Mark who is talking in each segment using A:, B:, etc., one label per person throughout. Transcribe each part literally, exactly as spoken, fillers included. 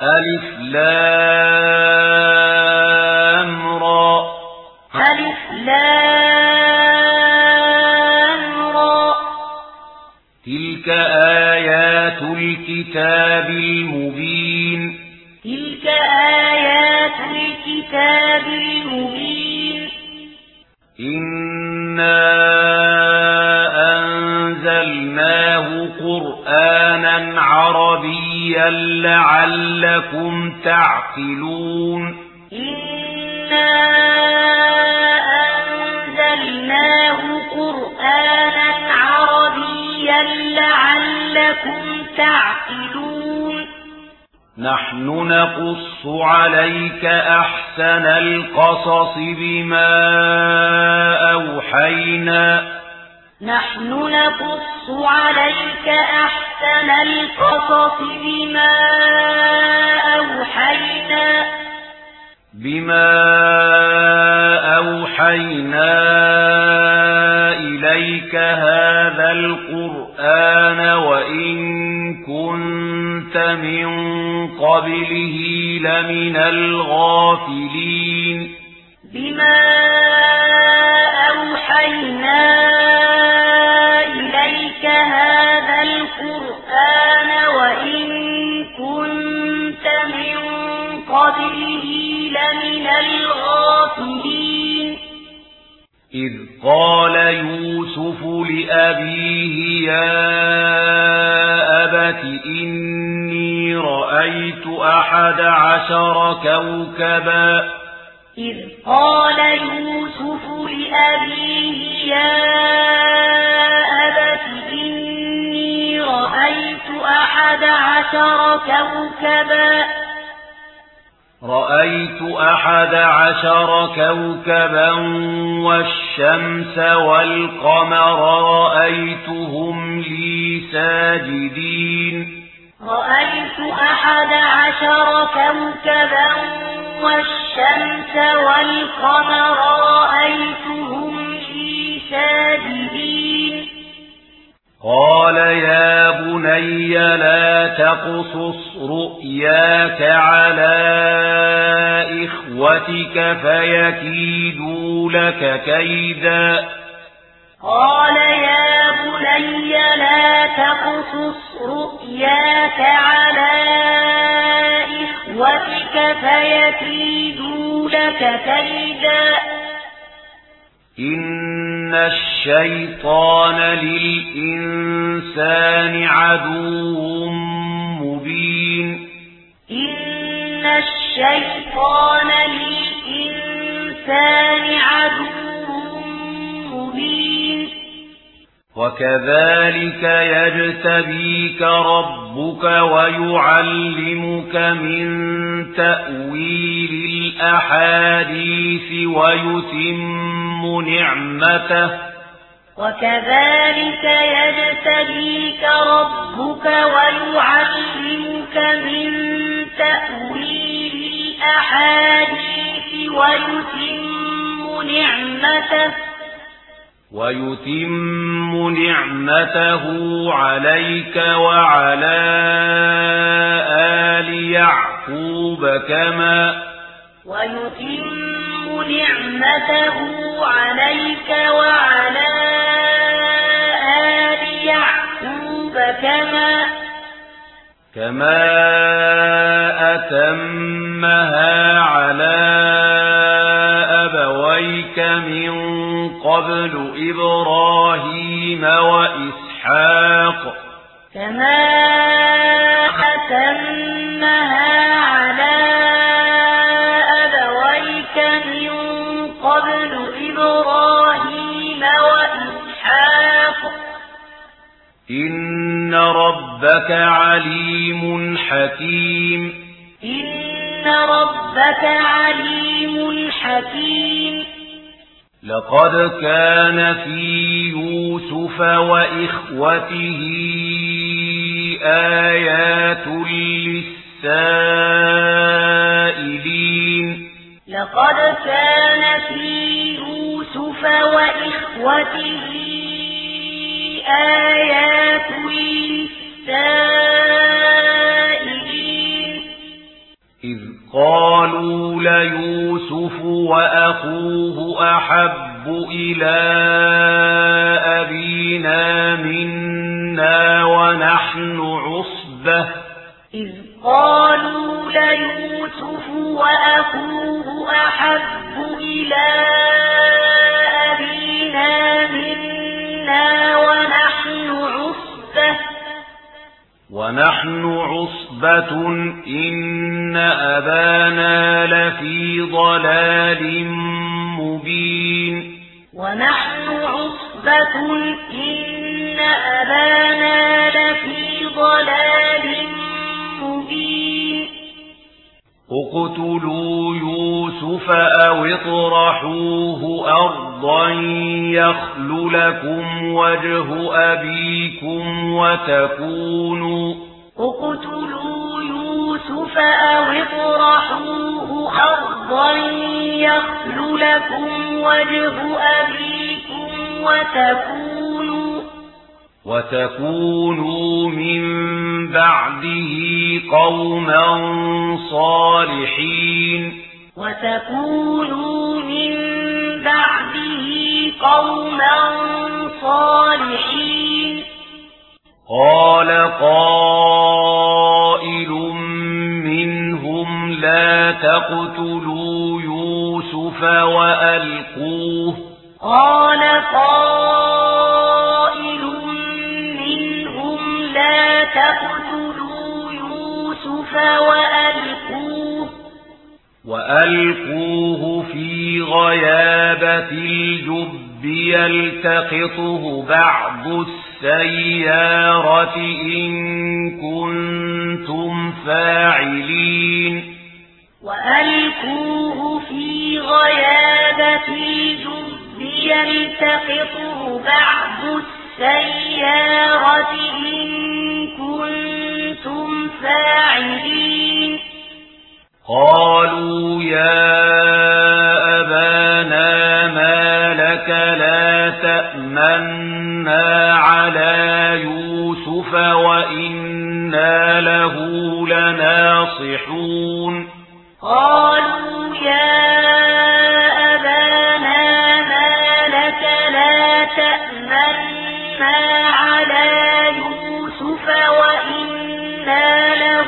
A: ألف لام را
B: ألف لام را
A: تلك آيات الكتاب المبين
B: تلك آيات الكتاب المبين
A: إنا أنزلناه قرآنا عربيا لعلكم تعقلون
B: إنا أنزلناه قرآنا عربيا لعلكم تعقلون
A: نحن نقص عليك أحسن القصص بما أوحينا
B: نحن نقص عليك أحسن القصص بما أوحينا
A: بما أوحينا إليك هذا القرآن وإن كنت من قبله لمن الغافلين
B: بما أوحينا إليك هذا القرآن وإن كنت من قبله لمن الغافلين
A: إذ قال يوسف لأبيه يا أبت إني رأيت أحد عشر كوكبا
B: إذ قال يوسف لأبيه يا أبت إني رأيت أحد عشر كوكبا
A: رأيت أحد عشر كوكبا والشمس والقمر رأيتهم لي ساجدين
B: رأيت أحد عشر كوكبا والشمس والقمر رأيتهم لي ساجدين
A: قال يا بني لا تقصص رؤياك على إخوتك فيكيدوا لك كيدا
B: قال يا بني لا تقصص رؤياك على إخوتك فيكيدوا لك كيدا
A: إن الشيطان للإنسان عدو مبين
B: إن الشيطان للإنسان عدو مبين
A: وكذلك يجتبيك ربك ويعلمك من تأويل الأحاديث ويتم نعمته
B: وكذلك يجتبيك ربك ويعلمك من تأويل الأحاديث ويتم نعمته
A: ويتم نعمته عليك وعلى آل يعقوب كما
B: ويتم نعمته عليك وعلى آل يعقوب كما
A: كما أتمها على أبويك من قبل إبراهيم وإسحاق
B: كما أتمها على أبويك من قبل إبراهيم وإسحاق
A: إن ربك عليم حكيم
B: إن ربك عليم حكيم
A: لقد كان في يوسف وإخوته آيات للسائلين
B: لقد كان في يوسف وإخوته آيات للسائلين
A: إذ قالوا ليوسف وأخوه أحب إلى أبينا منا ونحن عصبة
B: إذ قالوا ليوسف وأخوه أحب إلى أبينا منا ونحن عصبة
A: ونحن عصبة إن أبانا لفي ضلال مبين
B: ونحن عصبة إن أبانا لفي ضلال مبين
A: اقتلوا يوسف أو اطرحوه أرضا يخل لكم وجه أبيكم وتكونوا
B: اقتلوا يوسف أو اطرحوه أرضا يخل لكم وجه أبيكم وتكونوا
A: وتكونوا من بعده قوما صالحين
B: وتكونوا من بعده قوما صالحين
A: قال قائل منهم لا تقتلوا يوسف وألقوه
B: قال قائل منهم لا تقتلوا يوسف وألقوه
A: وألقوه في غيابة الجب يلتقطه بعض السيارة إن كنتم فاعلين
B: وألقوه في غيابة الجب يلتقطه بعض السيارة إن كنتم فاعلين
A: قالوا يا أبانا ما لك لا تأمنا على يوسف وإنا له لناصحون
B: قالوا يا أبانا ما لك لا تأمنا على يوسف وإنا له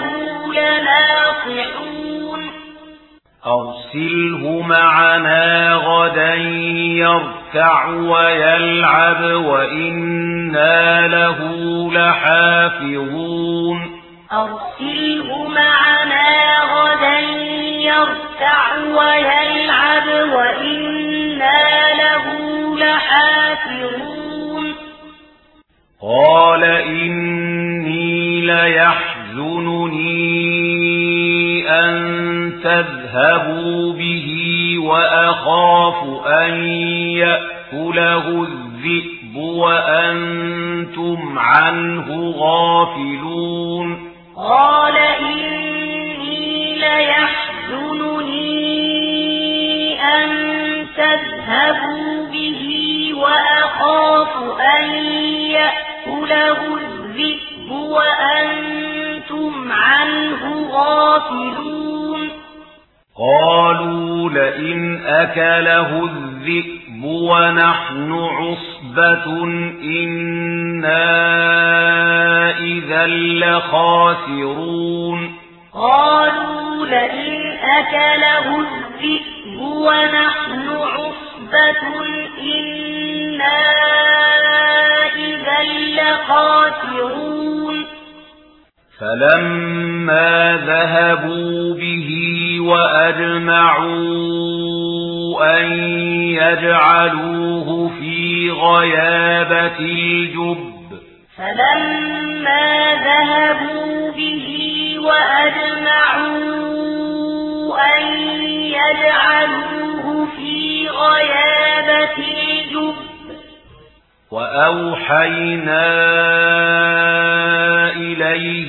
B: لناصحون
A: أرسله معنا غدا يرتع ويلعب وإنا له لحافظون
B: أرسله معنا غدا يرتع ويلعب وإنا له لحافظون
A: قال إني ليحزنني أن تذهبوا به وأخاف أن يأكله الذئب وأنتم عنه غافلون
B: قال إني ليحزنني أن تذهبوا به وأخاف أن يأكله الذئب وأنتم عنه غافلون
A: قالوا لئن أكله الذئب ونحن عصبة إنا إذا لخاسرون
B: قالوا لئن أكله الذئب ونحن عصبة إنا إذا لخاسرون
A: فلما ذهبوا به وأجمعوا أن يجعلوه في غيابة الجب
B: فلما ذهبوا به وأجمعوا أن يجعلوه في غيابة الجب
A: وأوحينا إليه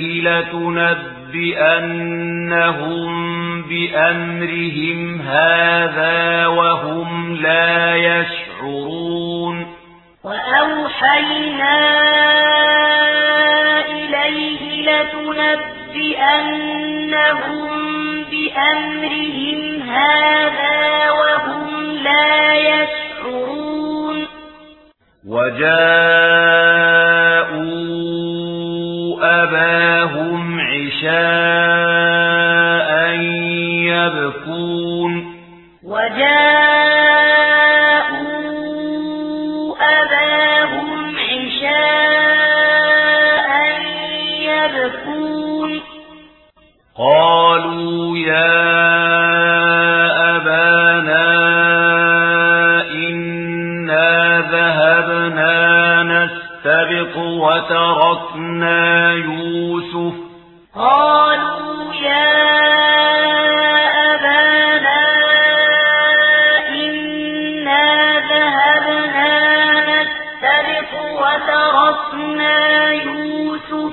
A: لتنبئنهم بأمرهم هذا وهم لا يشعرون
B: وأوحينا إليه لتنبئنهم بأمرهم هذا وهم لا يشعرون
A: وجاءوا أباهم عشاء يبكون
B: وجاءوا أباهم عشاء يبكون
A: قالوا يا أبانا إنا ذهبنا نستبق وتركنا يوسف
B: قالوا يا أبانا إنا ذهبنا نستبق وتركنا يوسف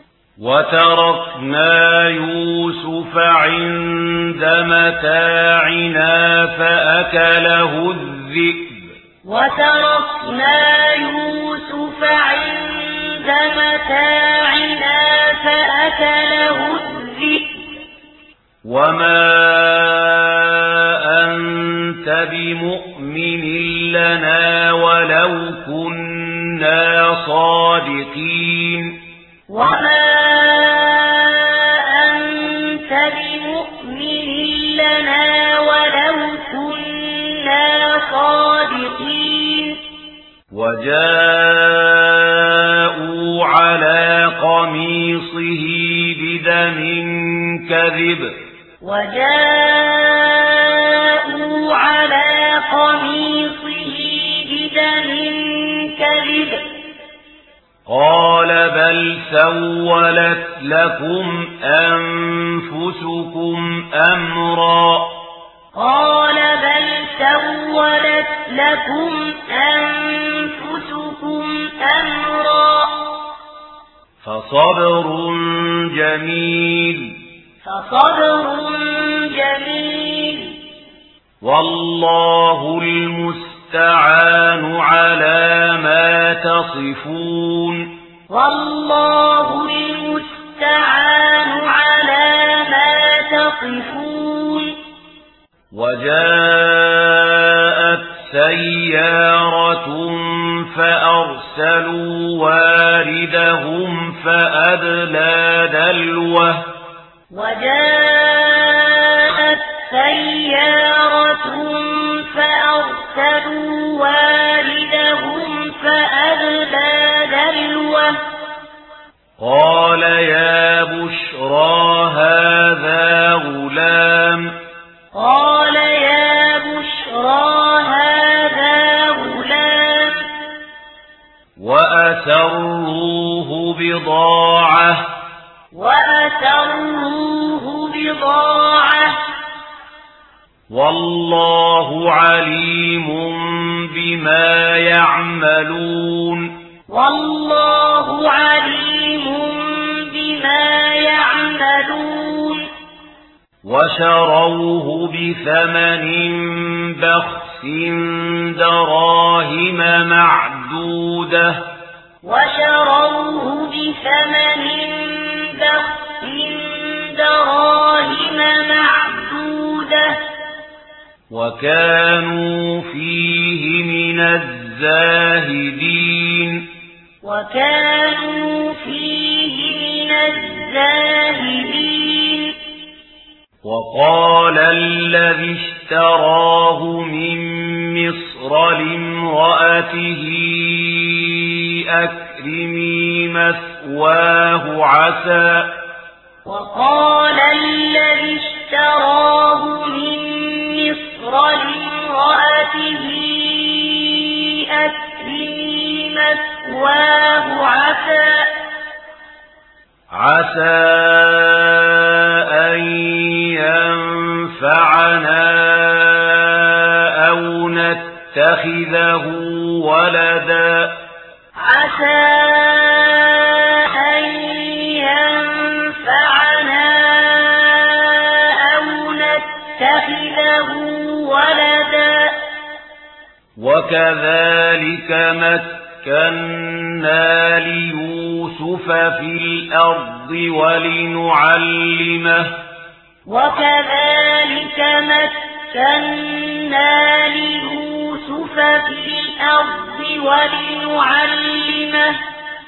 A: وتركنا يوسف عند متاعنا فأكله الذئب
B: وتركنا يوسف عند متاعنا فأكله الذئب
A: وما أنت بمؤمن لنا ولو كنا صادقين
B: وما أنت بمؤمن لنا ولو كنا صادقين
A: وجاءوا على قميصه بدم كذب
B: وجاءوا على قميصه بدم كذب
A: قال بل سولت لكم أنفسكم أمرا
B: قال بل سولت لكم أنفسكم أمرا
A: فصبر جميل
B: فصبر جميل
A: والله المستعان على ما تصفون
B: والله المستعان على ما تصفون
A: وجاءت سيارة فأرسلوا واردهم فأدلى دلوه
B: وجاءت سيارة فأرسلوا واردهم فأدلى دلوه
A: قال يا بشرى هذا غلام
B: قال يا بشرى هذا غلام
A: وأسروه بضاعة
B: وأسروه بضاعة
A: والله عليم بما يعملون
B: والله عليم بما يعملون
A: وشروه بثمن بخس دراهم معدودة
B: وشروه بثمن بخس دراهم معدودة
A: وكانوا فيه من الزاهدين
B: وكانوا فيه من الزاهدين
A: وقال الذي اشتراه من مصر لامرأته أكرمي مثواه عسى
B: وقال الذي اشتراه من مصر لامرأته أكرمي مثواه عسى
A: عسى أن ينفعنا أو نتخذه ولدا
B: عسى أن ينفعنا أو نتخذه ولدا
A: وكذلك مكنا ليوسف في الأرض ولنعلمه
B: وكذلك مكنا ليوسف في الأرض ولنعلمه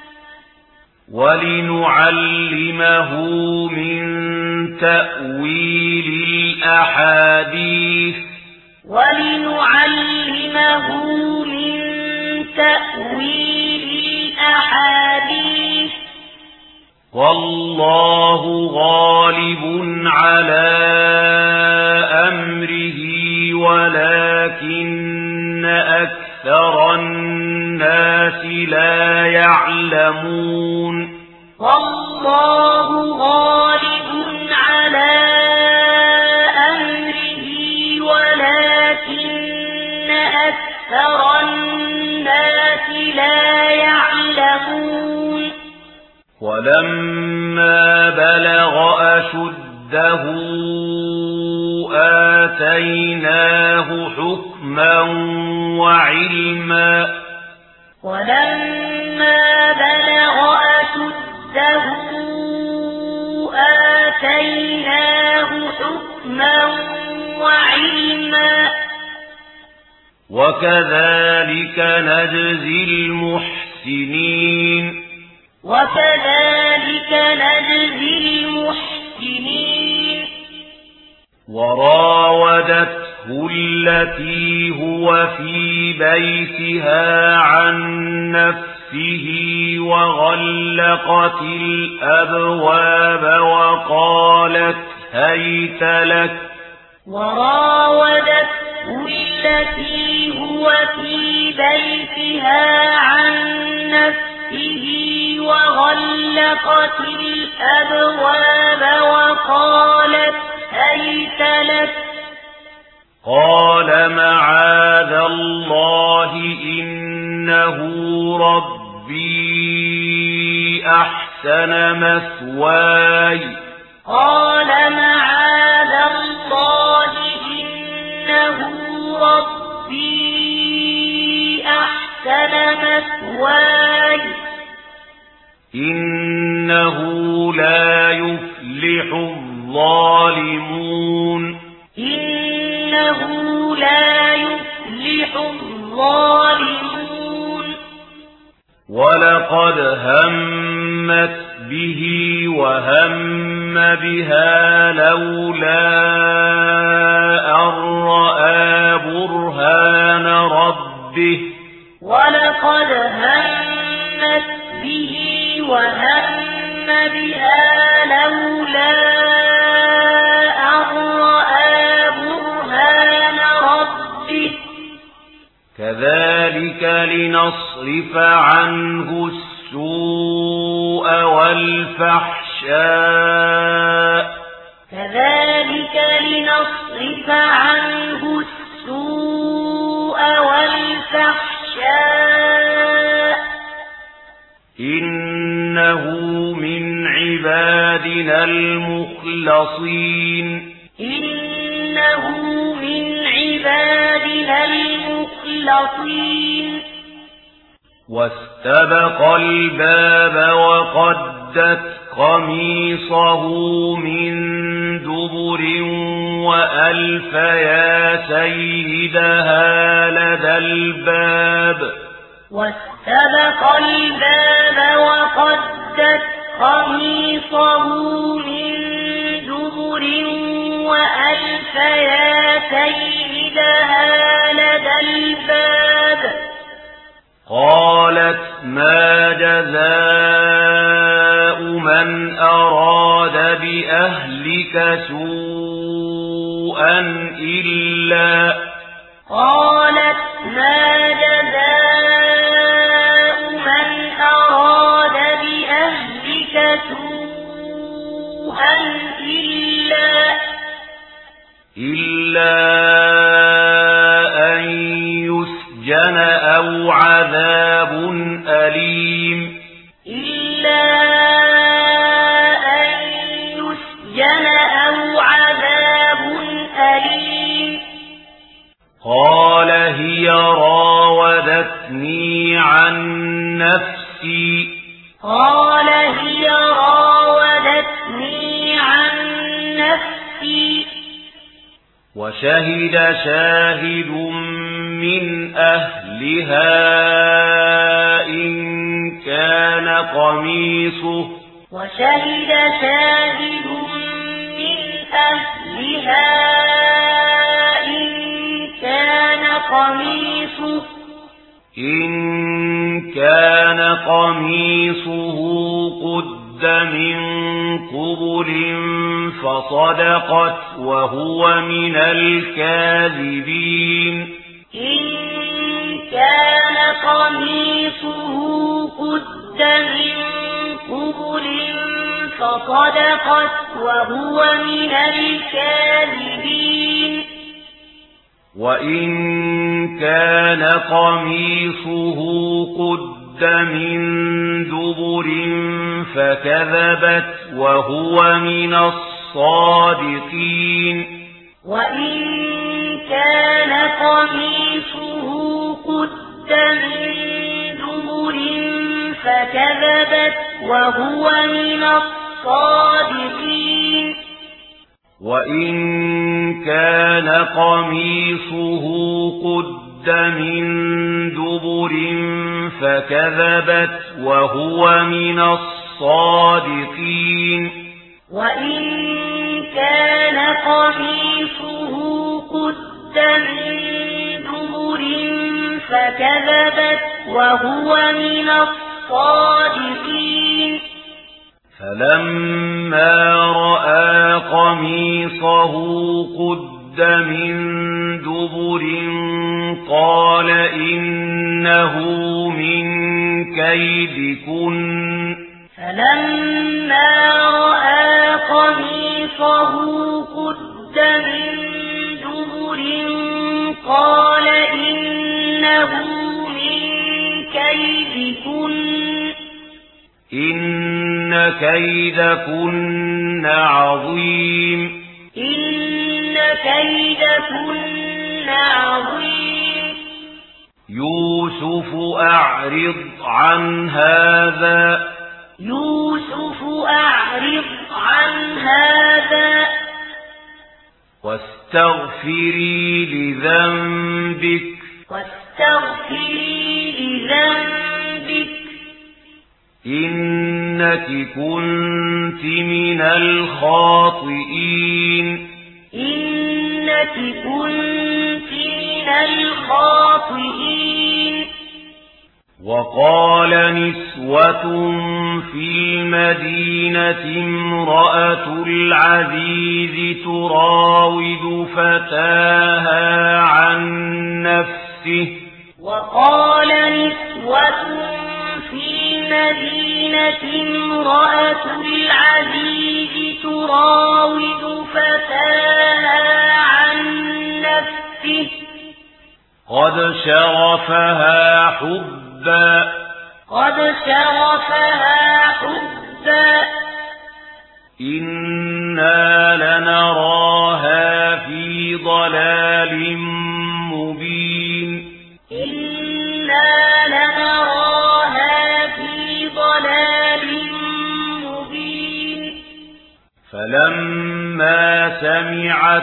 A: ولنعلمه من تأويل الأحاديث
B: ولنعلمه من تأويل الأحاديث
A: والله غالب على أمره ولكن أكثر الناس لا يعلمون
B: والله غالب على أمره ولكن أكثر الناس لا يعلمون
A: ولما بلغ أشده آتيناه حكما وعلما
B: ولما بلغ أشده آتيناه حكما وعلما
A: وكذلك نجزي المحسنين
B: وكذلك نجزي المحسنين
A: وراودته التي هو في بيتها عن نفسه وغلقت الأبواب وقالت هيت لك
B: وراودته التي هو في بيتها عن نفسه وغلقت الأبواب وقالت هيت لك
A: قال معاذ الله إنه ربي أحسن مثواي
B: قال معاذ الله إنه ربي أحسن مثواي
A: إنه لا يفلح الظالمون
B: إنه لا يفلح الظالمون
A: ولقد همت به وهم بها لولا أن رأى برهان ربه
B: ولقد همت به وهم بها لولا أن رأى برهان ربه
A: كذلك لنصرف عنه السوء والفحشاء
B: كذلك لنصرف عنه السوء والفحشاء
A: إنه من عبادنا المخلصين
B: إنه من عبادنا المخلصين
A: واستبق الباب وقدت قميصه من دبر وألف يا سيدها لدى الباب
B: واستبق الباب وقدت قميصه من دبر وألف يا سيدها لدى الباب
A: قالت ما جزاء من أراد بأهلك سوءا إلا
B: قالت ما جزاء من أراد بأهلك سوءا إلا
A: إلا أن يسجن أو عذاب أليم
B: إلا أن يسجن أو عذاب أليم
A: قال هي راودتني عن نفسي
B: قال هي راودتني عن نفسي
A: وشهد شاهد من أهلها إن كان قميصه
B: وشهد شاهد من أهلها إن كان قميصه
A: إن كان قميصه قد من قبل فصدقت وهو من الكاذبين
B: إن كان قميصه قد من قبل فصدقت وهو من الكاذبين
A: وإن كان قميصه قد من دبر فكذبت وهو من الصادقين
B: وإن كان قميصه قد من دبر فكذبت وهو من الصادقين
A: وإن كان قميصه قد من دبر فكذبت وهو من الصادقين
B: وإن كان قميصه قد من دبر فكذبت وهو من الصادقين
A: فلما رأى قميصه قد من دبر قال إنه من كيدكن
B: فلما رأى قميصه قد من دبر قال إنه من كيدكن
A: إن كيدكن عظيم
B: إن كيدكن عظيم
A: يوسف أعرض عن هذا
B: يوسف أعرض عن هذا
A: واستغفري لذنبك
B: واستغفري لذنبك
A: إنك كنت من الخاطئين
B: إنك كنت من الخاطئين
A: وقال نسوة في المدينة امرأة العزيز تراود فتاها عن نفسه
B: وقال نسوة في المدينة امرأة العزيز تراود فتاها عن نفسه
A: قد شغفها حبا
B: قد شغفها حبا
A: إنا لنراها في ضلال مبين
B: إنا لنراها في ضلال مبين
A: فلما سمعت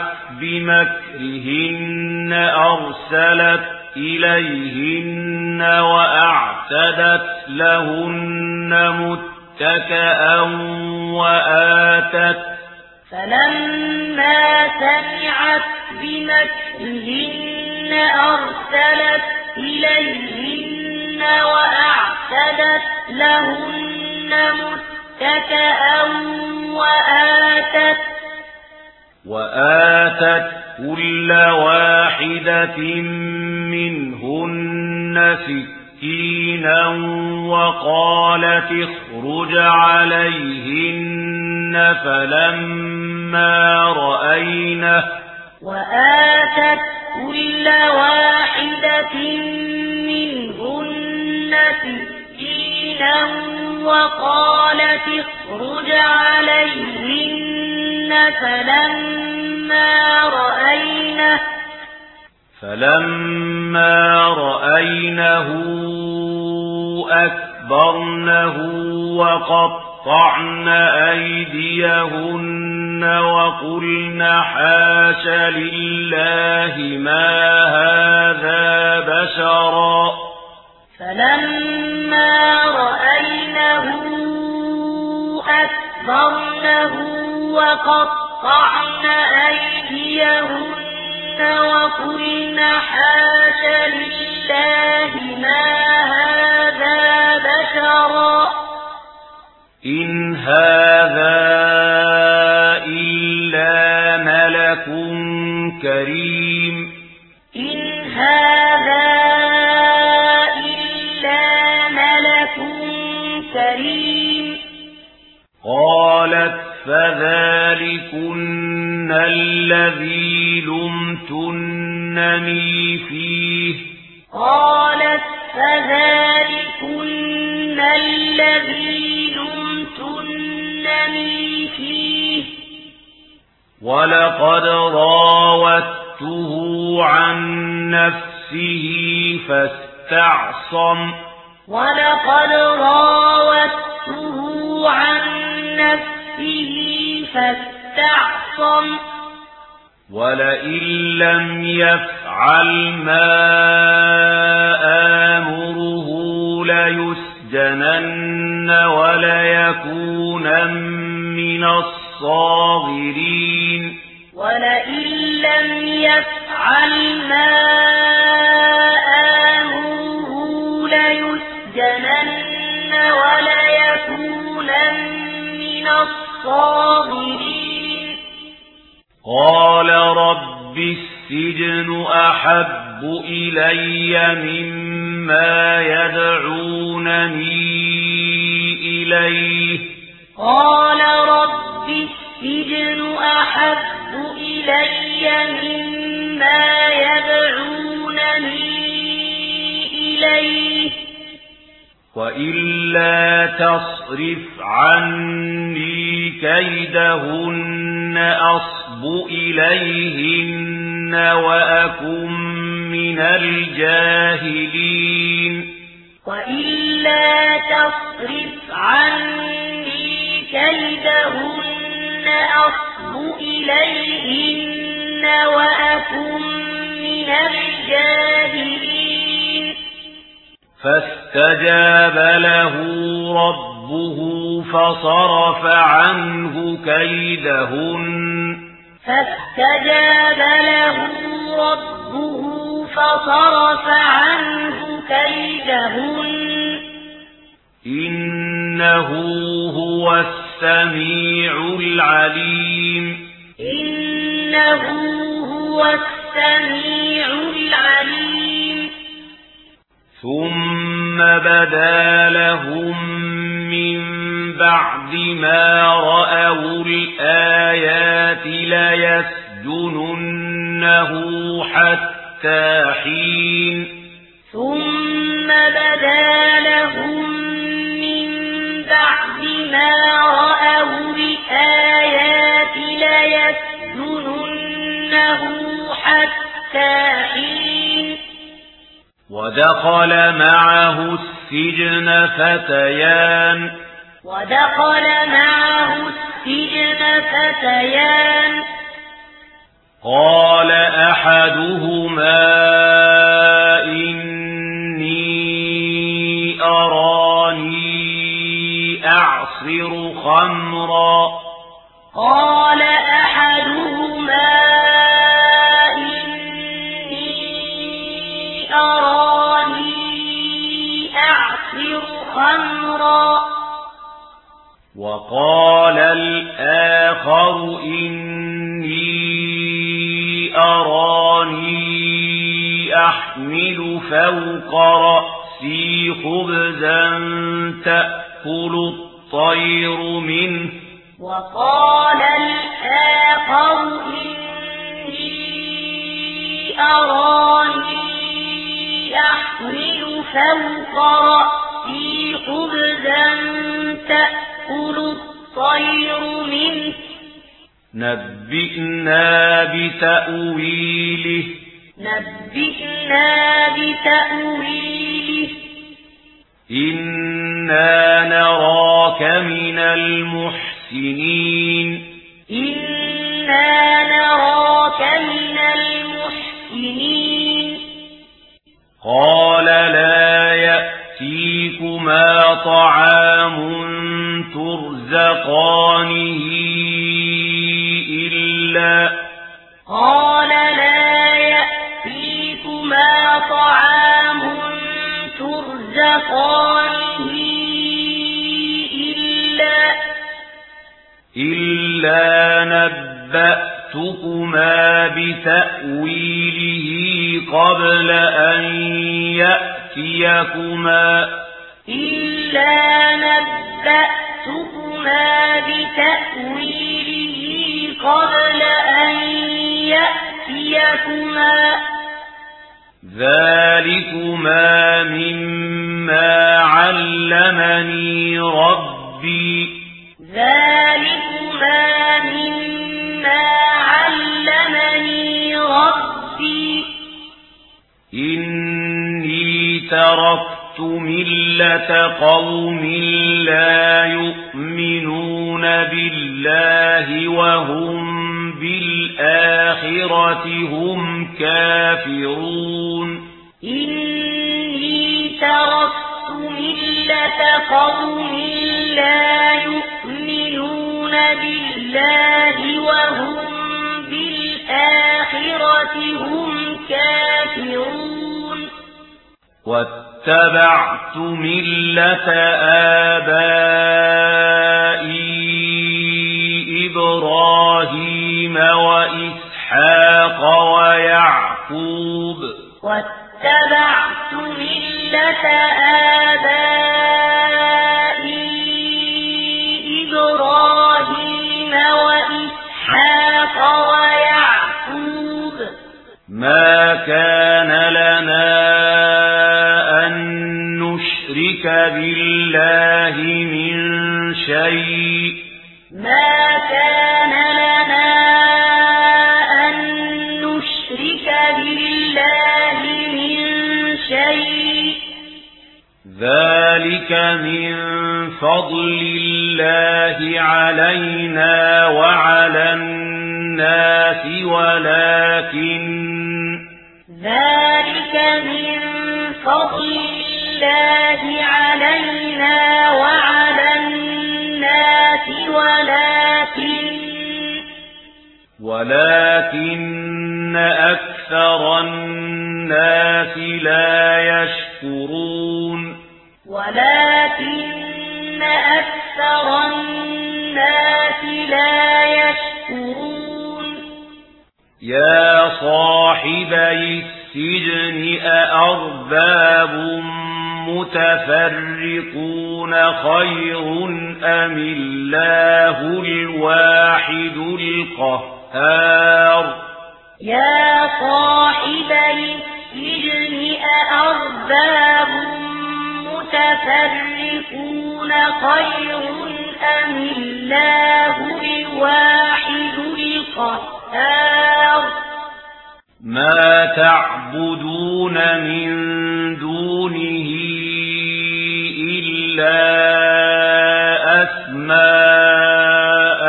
A: بمكرهن أرسلت إليهن وأعتدت لهن متكئا وآتت
B: فلما سمعت بمكرهن أرسلت إليهن وأعتدت لهن متكئا وآتت
A: وآتت كل واحدة منهن سكينا وقالت اخرج عليهن فلما رأينه
B: وآتت كل واحدة منهن سكينا وقالت اخرج عليهن فلما رأينه
A: فلما رأينه أكبرنه وقطعن وقطعن أيديهن وقلن حاش لله ما هذا بشرا
B: فلما رأينه أكبرنه وقطعن أيديهن وقلن حاش لله ما هذا بشرا
A: إن هذا إلا ملك كريم
B: إن هذا إلا ملك كريم
A: قالت فذلكن الذي لمتنني فيه
B: قالت فذلكن الذي لمتنني فيه
A: ولقد راودته عن نفسه فاستعصم
B: ولقد راودته عن نفسه فاستعصم
A: ولئن لم يفعل ما آمره ليسجنن وليكونن من الصاغرين
B: ولئن لم يفعل ما آمره ليسجنن وليكونن من الصاغرين
A: قال رب السجن أحب إلي مما يدعونني إليه
B: قال رب السجن أحب إلي مما يدعونني إليه
A: وإلا تصرف عني كيدهن أصب إليهن وأكن من الجاهلين
B: وإلا تصرف عني كيدهن أصب إليهن وأكن من الجاهلين
A: فاستجاب له ربه فصرف عنه كيدهن
B: فاستجاب له ربه فصرف عنه كيدهن
A: إنه هو السميع العليم
B: إنه هو السميع العليم
A: ثم بدا لهم من بعد ما رأوا الآيات ليسجننه حتى حين
B: ثم بدا لهم من بعد ما رأوا الآيات ليسجننه حتى حين
A: ودخل معه السجن فتيان
B: ودخل معه السجن فتيان
A: قال أحدهما إني أراني أعصر خمرا
B: قال أحدهما أراني أعصر خمرا
A: وقال الآخر إني أراني أحمل فوق رأسي خبزا تأكل الطير منه
B: وقال الآخر إني أراني أحمل فوق رأسي خبزا تأكل الطير منه
A: نبئنا بتأويله
B: نبئنا بتأويله
A: إنا نراك من المحسنين
B: إنا نراك من المحسنين
A: قال لا يأتيكما طعام ترزقانه إلا
B: قال لا يأتيكما طعام ترزقانه إلا
A: إلا نبأتكما بتأويله قبل أن يأتيكما
B: إلا نبأتكما بتأويله قبل أن يأتيكما
A: ذلكما مما علمني ربي
B: ذلكما مما علمني ربي
A: إني تركت ملة قوم لا يؤمنون بالله وهم بالآخرة هم كافرون
B: إني تركت ملة قوم لا يؤمنون بالله وهم بالآخرة هم كافرون
A: واتبعت ملة آبائي إبراهيم وإسحاق ويعقوب
B: واتبعت ملة آبائي إبراهيم وإسحاق ويعقوب
A: ما كان لنا أن نشرك بالله من شيء
B: ما كان لنا أن نشرك بالله من شيء
A: ذلك من فضل الله علينا وعلى الناس ولكن
B: ذلك من فضل الله علينا وعلى الناس ولكن
A: ولكن أكثر الناس لا يشكرون
B: ولكن أكثر الناس لا يشكرون
A: يا صاحبي السجن أأرباب متفرقون خير أم الله الواحد القهار
B: يا صاحبي السجن أأرباب متفرقون خير أم الله الواحد القهار
A: ما تعبدون من دونه إلا أسماء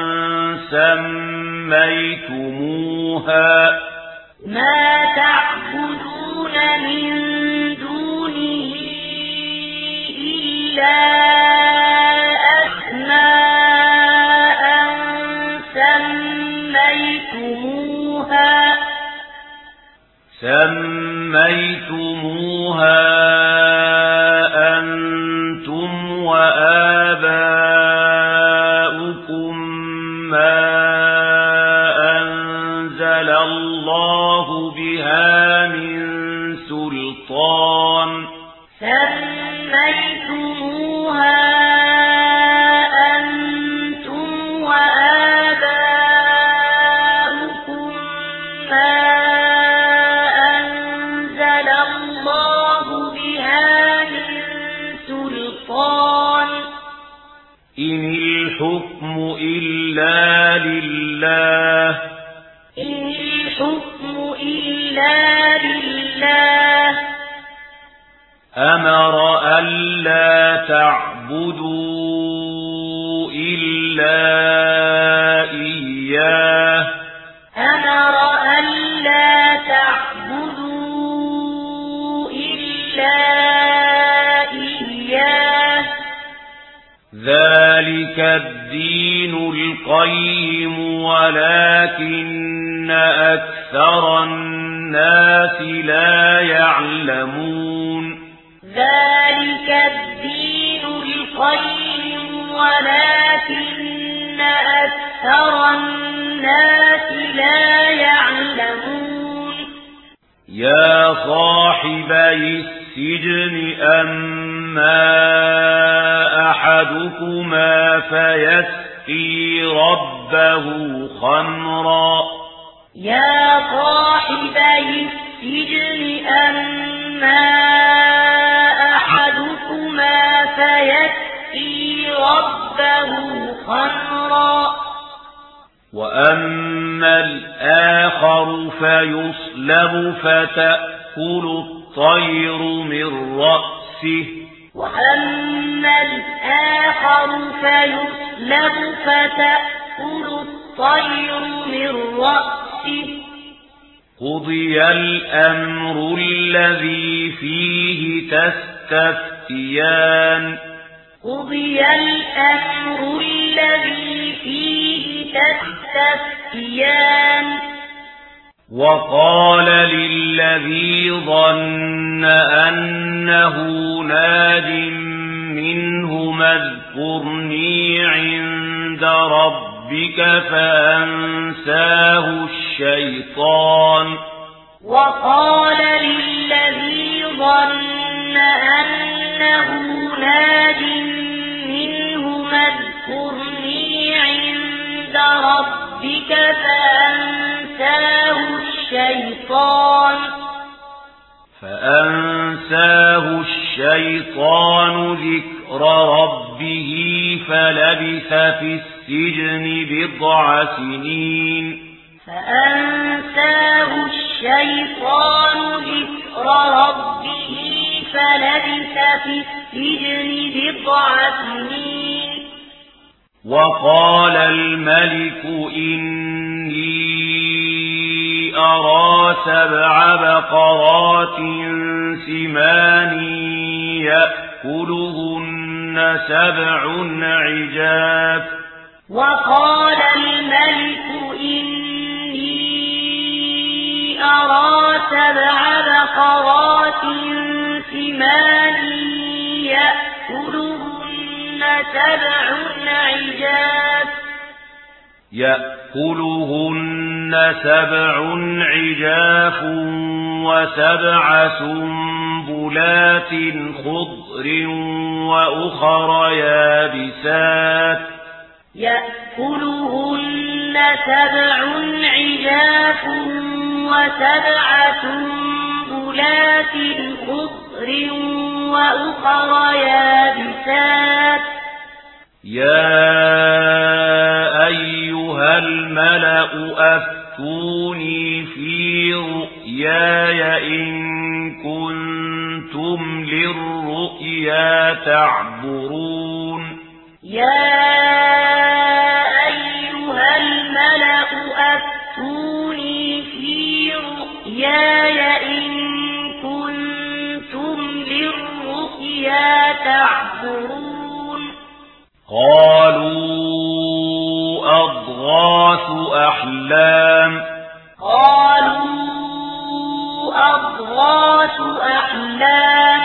A: سميتموها
B: ما تعبدون من دونه إلا أسماء سميتموها
A: سميتموها أنتم وآباؤكم ما أنزل الله بها من سلطان
B: سميتموها أنتم وآباؤكم ما أنزل الله بها من سلطان
A: إن الحكم إلا لله
B: إن الحكم إلا لله
A: أمر ألا تعبدوا إلا إياه
B: أمر ألا تعبدوا إلا إياه
A: ذلك الدين القيم ولكن أكثر الناس لا يعلمون
B: ذلك الدين القيم ولكن أكثر الناس لا يعلمون
A: يا صاحبي السجن أما أحدكما فيسقي ربه خمرا
B: يا صاحبي السجن أما أحدكما فيسقي ربه خمرا
A: وأما الآخر فيصلب فتأكل الطير من رأسه
B: وأما الآخر فيصلب فتأكل الطير من رأسه
A: قضي الأمر الذي فيه تستفتيان
B: قضي الأمر الذي فيه تستفتيان
A: وقال للذي ظن أنه ناج منهما اذكرني عند ربك فأنساه الشيطان
B: وقال للذي ظن أنه ناج منهما اذكرني عند ربك فأنساه الشيطان
A: فأنساه الشيطان ذكر ربه فلبث في السجن بضع سنين
B: فأنساه الشيطان ذكر ربه فلبث في السجن بضع سنين
A: وقال الملك إني أرى سبع بقرات سمان يأكلهن سبع عجاف
B: وقال الملك إني أرى سبع بقرات سمان يأكلهن سبع عجاف
A: يأكلهن سبع عجاف وسبع سنبلات خضر وأخر يابسات
B: يأكلهن سبع عجاف وسبع سنبلات خضر وأخر يابسات
A: يا أيها الملأ أفتوني في رؤياي إن كنتم للرؤيا تعبرون
B: يا أيها الملأ أفتوني في رؤياي إن كنتم للرؤيا تعبرون
A: قالوا أضغاث أحلام
B: قالوا أضغاث أحلام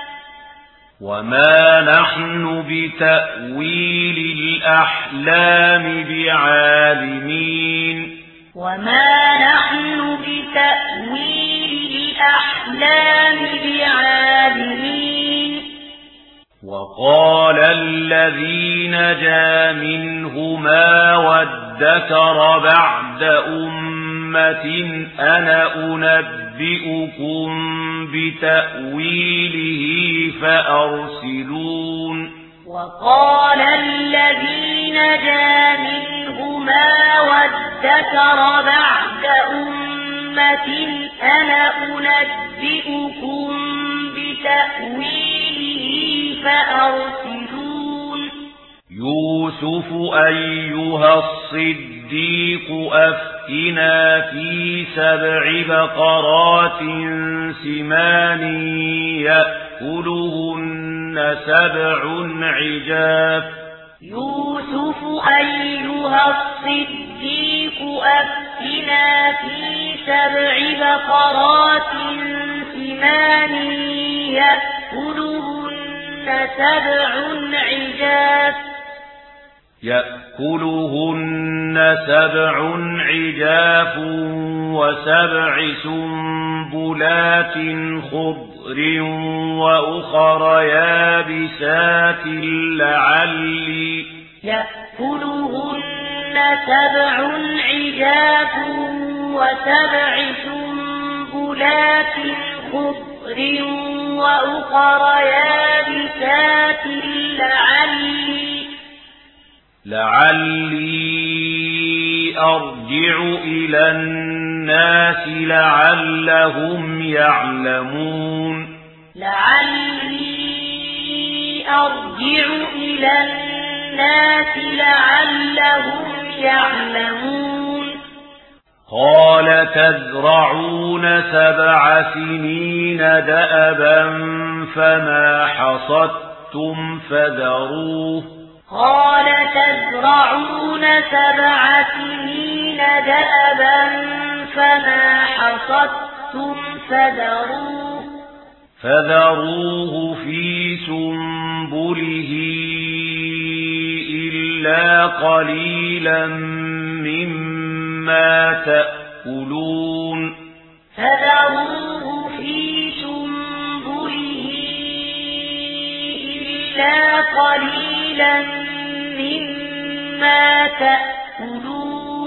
A: وما نحن بتأويل الأحلام بعالمين
B: وما نحن بتأويل الأحلام بعالمين
A: وقال الذي نجا منهما وادكر بعد أمة أنا أنبئكم بتأويله فأرسلون
B: وقال الذي نجا منهما وادكر بعد أمة أنا أنبئكم بتأويله فأرسلون
A: يوسف أيها الصديق أفتنا في سبع بقرات سمان يأكلهن سبع عجاف
B: يوسف أيها الصديق أفتنا في سبع بقرات سمان يأكلهن سبع عجاف
A: يأكلهن سبع عجاف وسبع سنبلات خضر وأخر يابسات لعلي
B: يأكلهن سبع عجاف وسبع سنبلات خضر وأخر يابسات لعلي
A: لعلي أرجع إلى الناس لعلهم يعلمون
B: لعلي أرجع إلى الناس لعلهم يعلمون
A: قال تزرعون سبع سنين دأبا فما حصدتم فذروه
B: قال تزرعون سبع سنين دأبا فما حصدتم فذروه
A: فذروه في سنبله إلا قليلا مما تأكلون
B: فذروه في سنبله إلا قليلا مما تأكلون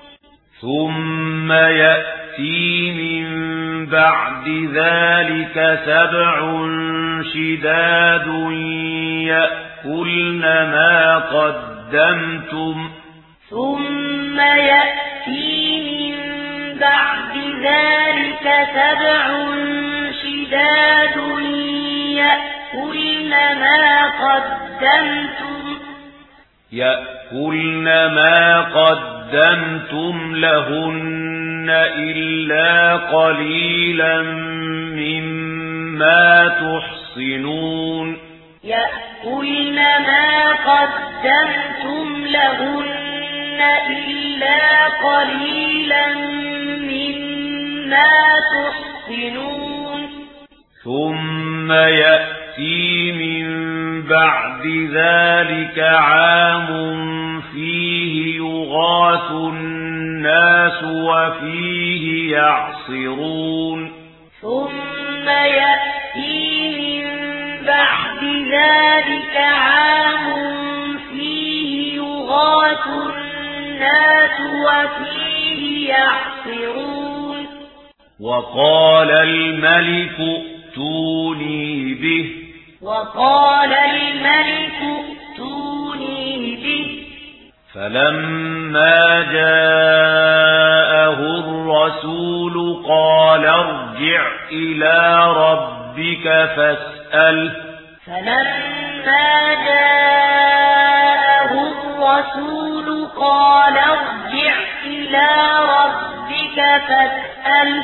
A: ثم يأتي من بعد ذلك سبع شداد يأكلن ما قدمتم
B: ثم يأتي من بعد ذلك سبع شداد يأكلن ما قدمتم
A: يأكلن ما قدمتم لهن إلا قليلا مما تحصنون
B: يأكلن ما قدمتم لهن إلا قليلا مما تحصنون
A: ثم يأتي من بعد ذلك عام فيه يغاث الناس وفيه يعصرون
B: ثم يأتي من بعد ذلك عام فيه يغاث الناس وفيه يعصرون
A: وقال الملك ائتوني به
B: وقال الملك ائتوني به
A: فلما جاءه الرسول قال ارجع إلى ربك فاسأله
B: فلما جاءه الرسول قال ارجع إلى ربك فاسأله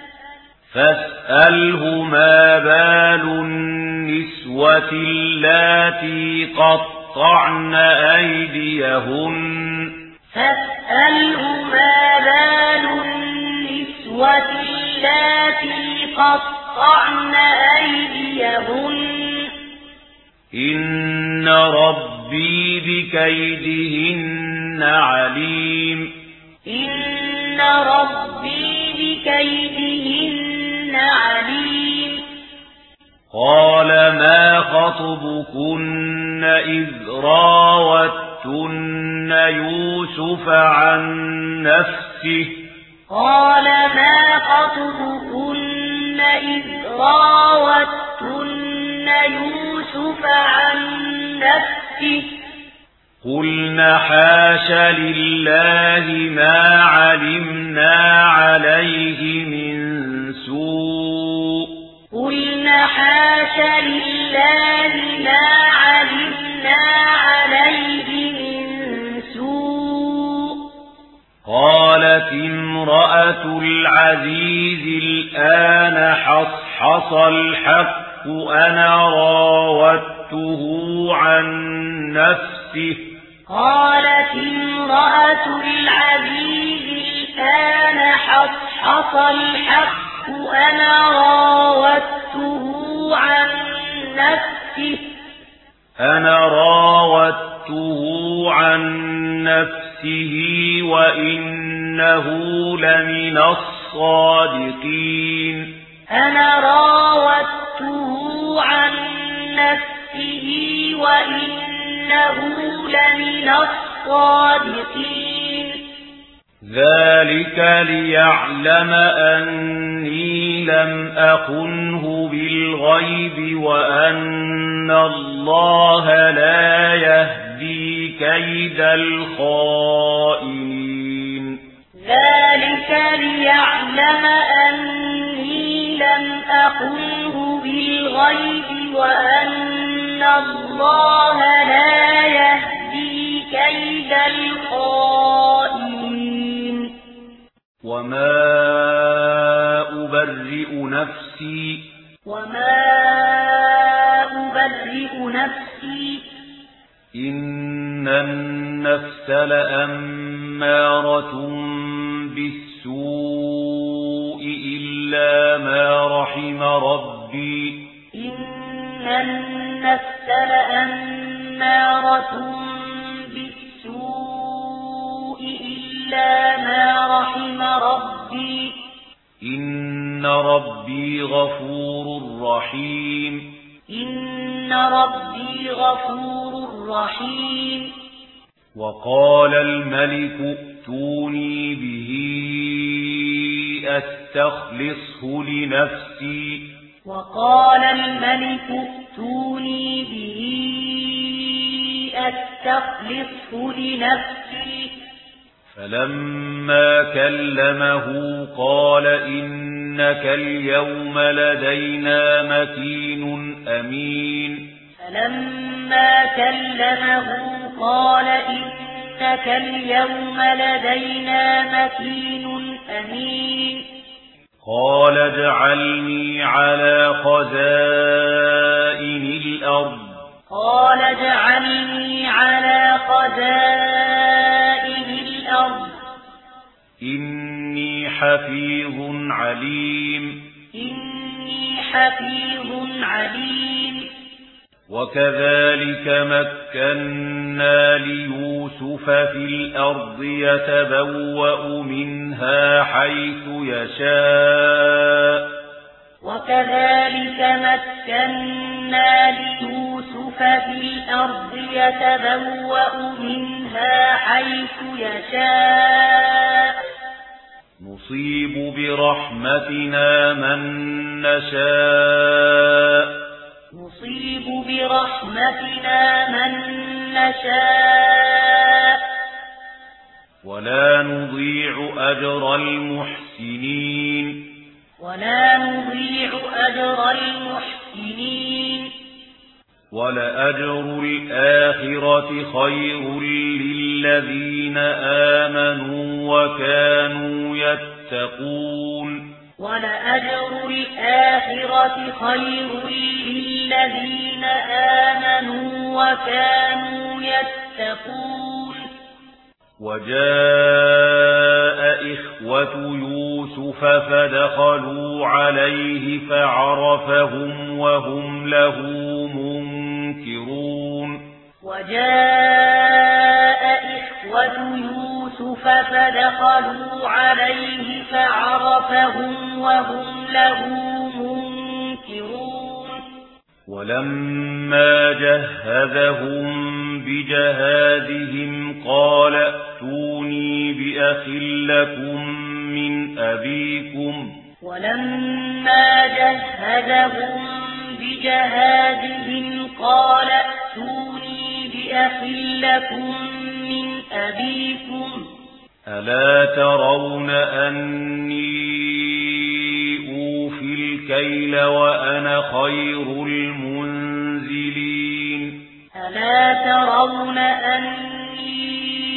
A: فاسأله ما بال النسوة اللاتي قطعن أيديهن
B: فاسأله ما بال النسوة اللاتي قطعن أيديهن
A: إن ربي بكيدهن عليم
B: إن ربي بكيدهن عليم
A: قال ما خطبكن إذ راوتن يوسف عن نفسه
B: قال ما خطبكن إذ راوتن يوسف عن نفسه
A: قلنا حاش لله ما علمنا عليه من سوء
B: قلنا حاش لله ما علمنا عليه من سوء.
A: قالت امرأة العزيز الآن حصحص الحق أنا راودته عن نفسه.
B: قالت امرأة العزيز الآن حصحص الحق أنا راودته عن نفسه.
A: أنا راودته عن نفسه وإنه لمن الصادقين.
B: أنا راودته عن نفسه وإنه لمن الصادقين.
A: ذلك ليعلم أني لم أخنه بالغيب وأن الله لا يهدي كيد الخائنين.
B: ذلك ليعلم أني لم أخنه بالغيب وأن الله لا يهدي كيد الخائنين.
A: وما أبرئ نفسي
B: وما أبرئ نفسي
A: إن النفس لأمارة بالسوء إلا ما رحم ربي.
B: إن النفس لأمارة بالسوء إلا ما رحم ربي.
A: إن ربي غفور رحيم.
B: إن ربي غفور رحيم.
A: وقال الملك ائتوني به أستخلصه لنفسي.
B: وقال الملك ائتوني به أستخلصه لنفسي.
A: فلما كلمه قال إنك اليوم لدينا مكين أمين.
B: فلما كلمه قال إنك اليوم لدينا مكين أمين.
A: قال اجعلني على خزائن الأرض.
B: قال اجعلني على خزائن الأرض.
A: إني حفيظ عليم.
B: إني حفيظ عليم.
A: وكذلك مكنا ليوسف في الأرض يتبوأ منها حيث يشاء.
B: وكذلك مكنا ليوسف في الأرض يتبوأ منها حيث يشاء.
A: نصيب برحمتنا من نشاء.
B: نصيب برحمتنا من نشاء.
A: ولا نضيع أجر المحسنين.
B: ولا نضيع أجر المحسنين.
A: ولأجر الآخرة خير للذين آمنوا وكانوا يتقون.
B: ولأجر الآخرة خير للذين آمنوا وكانوا يتقون.
A: وجاء إخوة يوسف فدخلوا عليه فعرفهم وهم له منكرون.
B: وجاء إخوة يوسف فدخلوا عليه فعرفهم وهم له منكرون.
A: ولما جهزهم بجهازهم قال ائتوني بأخ لكم من أبيكم.
B: ولما جهزهم بجهازهم قال ائتوني بأخ لكم من أبيكم.
A: ألا ترون أني أوفي الكيل وأنا خير المنزلين.
B: ألا ترون أني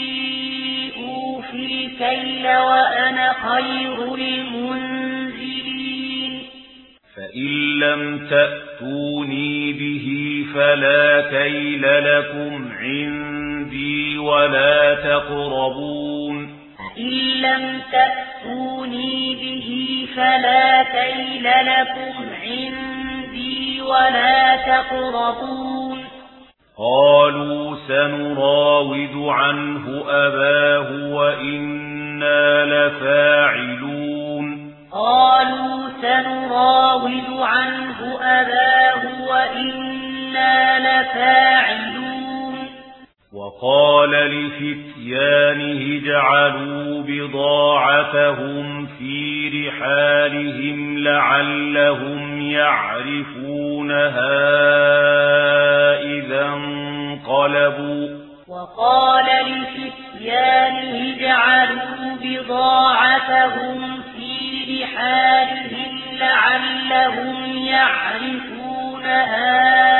B: أوفي الكيل وأنا خير المنزلين
A: فإن لم تأتوني به فلا كيل لكم عندي ولا تقربون
B: فإن لم تأتوني به فلا كيل لكم عندي ولا تقربون
A: قالوا سنراود عنه أباه وإنا لفاعلون
B: قالوا سنراود عنه أباه وإنا لفاعلون
A: وقال لفتيانه اجعلوا بضاعتهم في رحالهم لعلهم يعرفونها إذا انقلبوا
B: وقال لفتيانه اجعلوا بضاعتهم في رحالهم لعلهم يعرفونها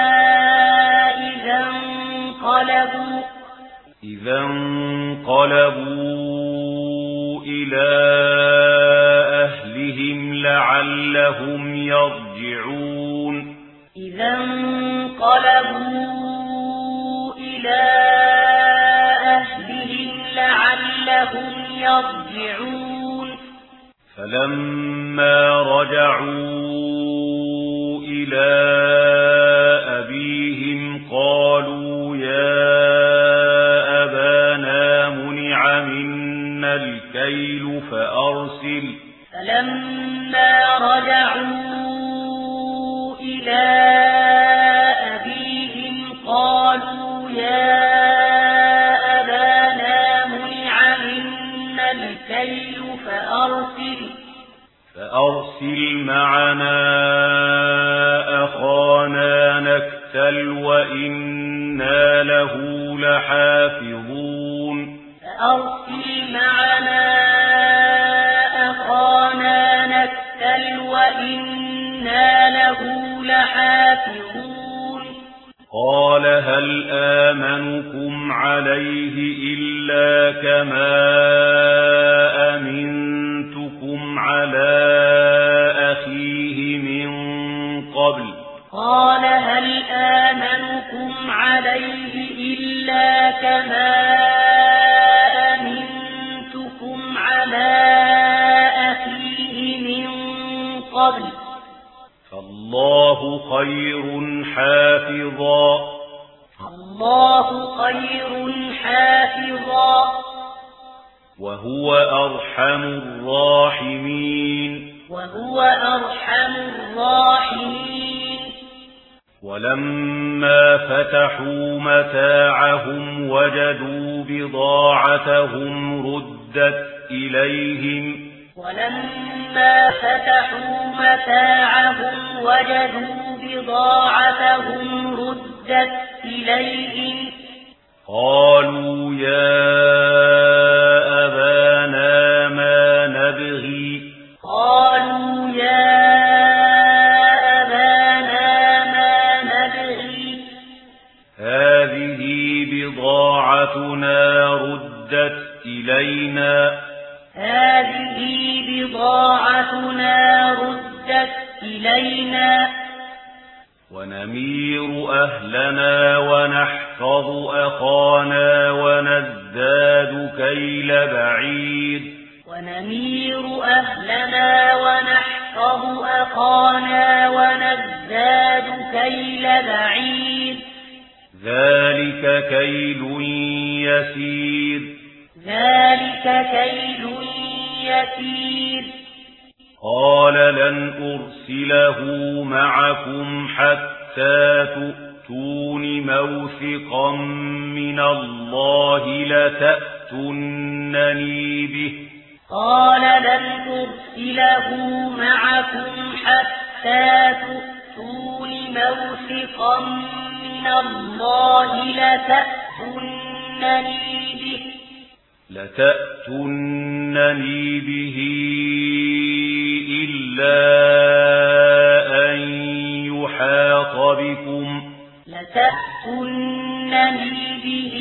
B: إذا انقلبوا
A: إذا انقلبوا إلى أهلهم لعلهم يرجعون
B: إذا انقلبوا إلى أهلهم لعلهم يرجعون
A: فلما رجعوا إلى أبيهم قالوا يا أبانا منع منا الكيل فأرسل
B: فلما رجعوا إلى أبيهم قالوا يا أبانا منع منا الكيل فأرسل
A: فأرسل معنا أخانا نكتل وإنا له لحافظون
B: فأرسل معنا أخانا نكتل وإنا له لحافظون
A: قال هل آمنكم عليه إلا كما أمنتكم على أخيه من قبل
B: قال هل آمنكم عليه إلا كما أمنتكم على أخيه من قبل
A: فالله خير حافظا
B: الله خير حافظا
A: وهو أرحم الراحمين
B: وهو أرحم الراحمين
A: ولما فتحوا متاعهم وجدوا بضاعتهم ردت إليهم
B: ولما فتحوا متاعهم وجدوا بضاعتهم ردت إليهم
A: قالوا يا أبانا ما نبغي
B: قالوا يا أبانا ما نبغي
A: هذه بضاعتنا ردت إلينا
B: هذه بضاعتنا ردت إلينا
A: ونمير أهلنا ونحفظ أخانا ونزداد كيل بعير
B: ونمير أهلنا ونحفظ أخانا ونزداد كيل بعير
A: ذلك كيل يسير
B: ذلك كيل يسير
A: قال لن أرسله معكم حتى تؤتون موثقا من الله لتأتونني به
B: قال لن أرسله معكم حتى تؤتون موثقا من الله لتأتونني به
A: لتأتونني به إلا أن يحاط بكم
B: لتأتونني تأتونني به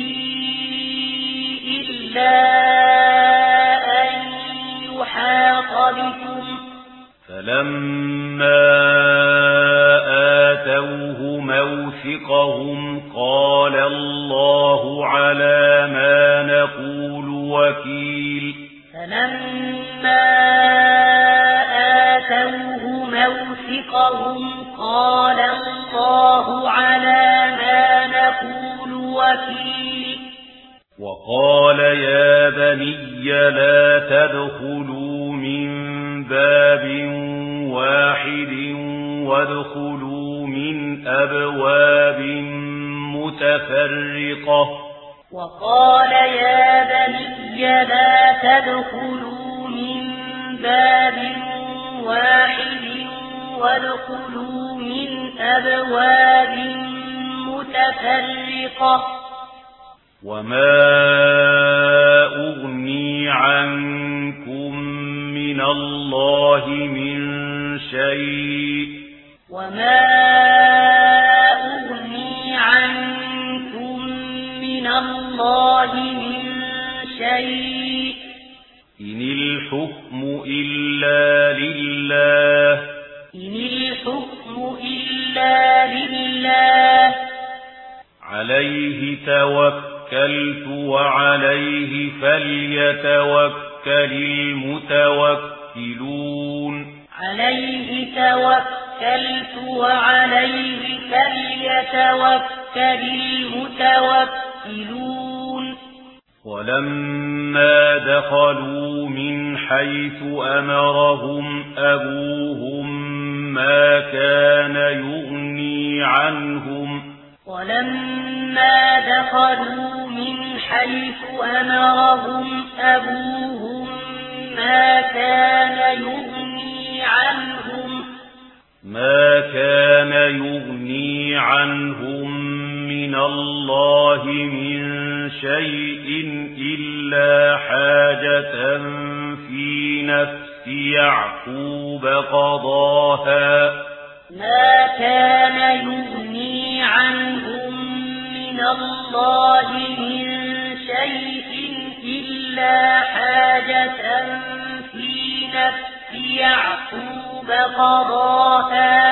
B: إلا أن يحاط بكم
A: فلما آتوه موثقهم قال الله على ما نقول وكيل
B: فلما آتوه موثقهم قال الله على ما نقول وكيل
A: وقال يا بني لا تدخلوا من باب واحد وادخلوا من أبواب متفرقة
B: وقال يا بني لا تدخلوا من باب واحد وادخلوا من أبواب متفرقة
A: وما أغني عنكم من الله من شيء
B: وما أغني عنكم من الله من شيء
A: إن الحكم إلا لله
B: إن الحكم إلا لله
A: عليه توكلت وعليه فليتوكل المتوكلون
B: عليه توكلت وعليه فليتوكل المتوكلون
A: ولما دخلوا من حيث أمرهم أبوهم ما كان يغني عنهم
B: ولما دخلوا من حيث أمرهم أبوهم ما كان يغني عنهم
A: ما كان يغني عنهم من الله من شيء إلا حاجة في نفس يعقوب قضاها
B: ما كان يغني عنهم من الله من شيء إلا حاجة في نفس يعقوب قضاها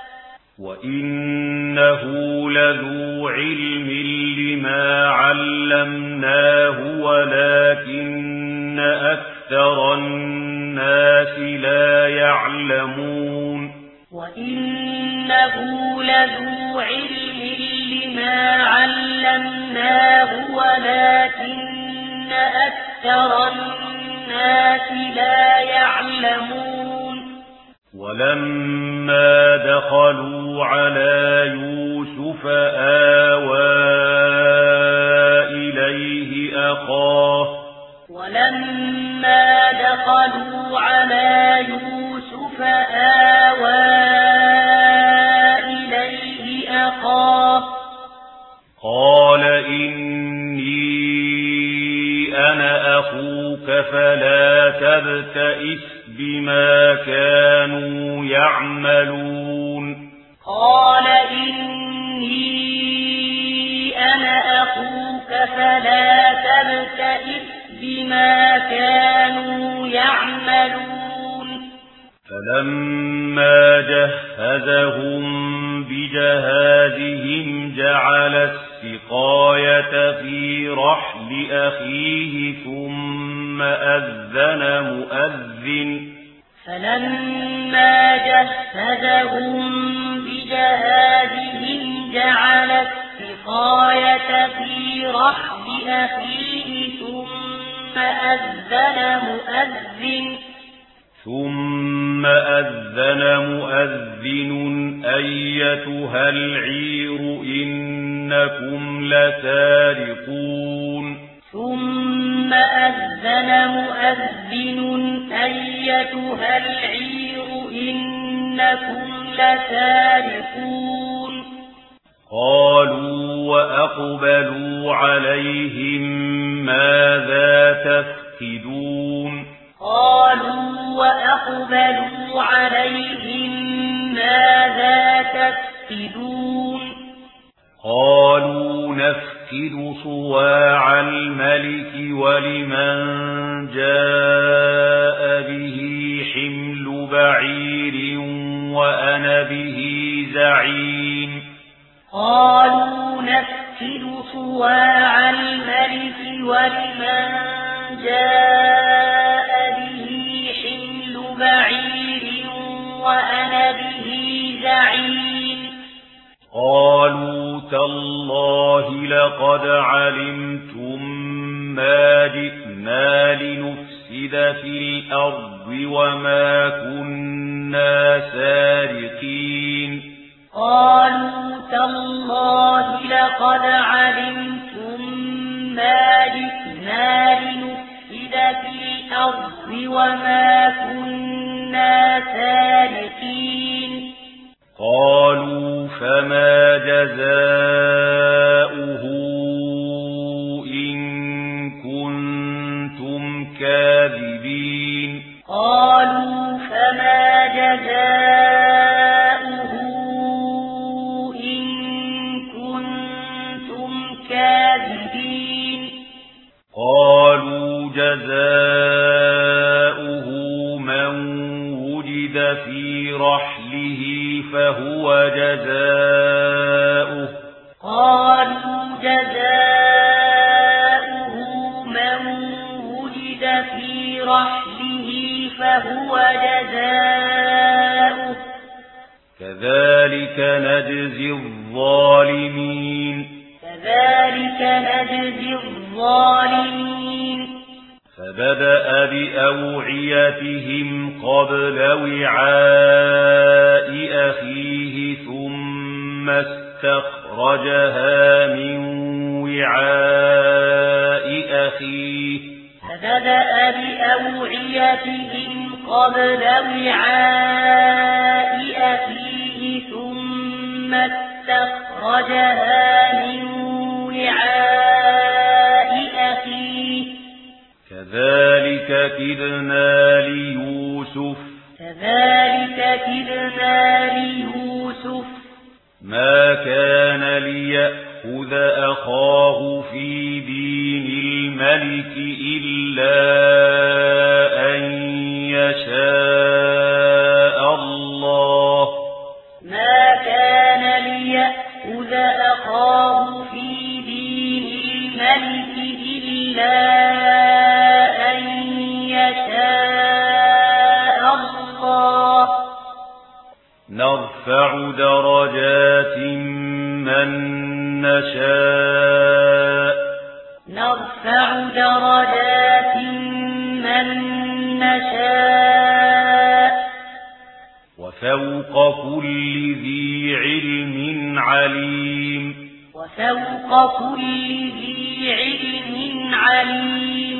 A: وإنه لذو علم لما علمناه ولكن أكثر الناس لا يعلمون
B: وإنه لذو علم لما علمناه ولكن أكثر الناس لا يعلمون
A: ولما دخلوا على يوسف آوى إليه أخاه
B: ولما دخلوا على يوسف آوى إليه أخاه
A: قال إني أنا أخوك فلا تبتئس بما كانوا يعملون
B: قال إني أنا أخوك فلا تبتئس بما كانوا يعملون
A: فلما جهزهم بجهازهم جعل السقاية في رحل أخيه ثم أذن مؤذن
B: فلما جهزهم بجهازهم جعل السقاية في رحل أخيه ثم أذن مؤذن
A: ثم أذن مؤذن أيتها العير إنكم لسارقون
B: ثم أذن مؤذن أيتها العير إنكم لسارقون
A: قالوا وأقبلوا عليهم ماذا تفقدون
B: قالوا وأقبلوا عليهم ماذا تفقدون
A: قالوا نفقد صواع الملك ولمن جاء به حمل بعير وأنا به زعيم
B: قالوا نفقد صواع الملك ولمن جاء به حمل بعير وأنا به زعيم
A: قالوا تالله لقد علمتم ما جئنا لنفسد في الأرض وما كنا سارقين
B: قالوا تالله لقد علمتم ما جئنا لنفسد في الأرض وما كنا سارقين
A: قالوا فما جزاؤه إن كنتم كاذبين
B: قالوا فما جزاؤه إن كنتم كاذبين
A: قالوا جزاؤه من وجد في رحله فهو جزاؤه
B: قالوا جزاؤه من وجد في رحله فهو جزاؤه
A: كذلك نجزي الظالمين
B: كذلك نجزي الظالمين
A: فبدأ بأوعيتهم قبل وعاء أخيه ثم استخرجها من وعاء أخيه
B: فبدأ بأوعيتهم قبل وعاء أخيه ثم استخرجها من وعاء أخيه
A: كذلك كدنا ليوسف
B: كذلك كدنا ليوسف
A: ما كان ليأخذ أخاه في دين الملك إلا أن يشاء الله
B: ما كان ليأخذ أخاه في دين الملك إلا أن يشاء الله
A: نرفع درجات من نشاء
B: نرفع درجات من نشاء
A: وفوق كل ذي علم عليم
B: وفوق كل ذي علم عليم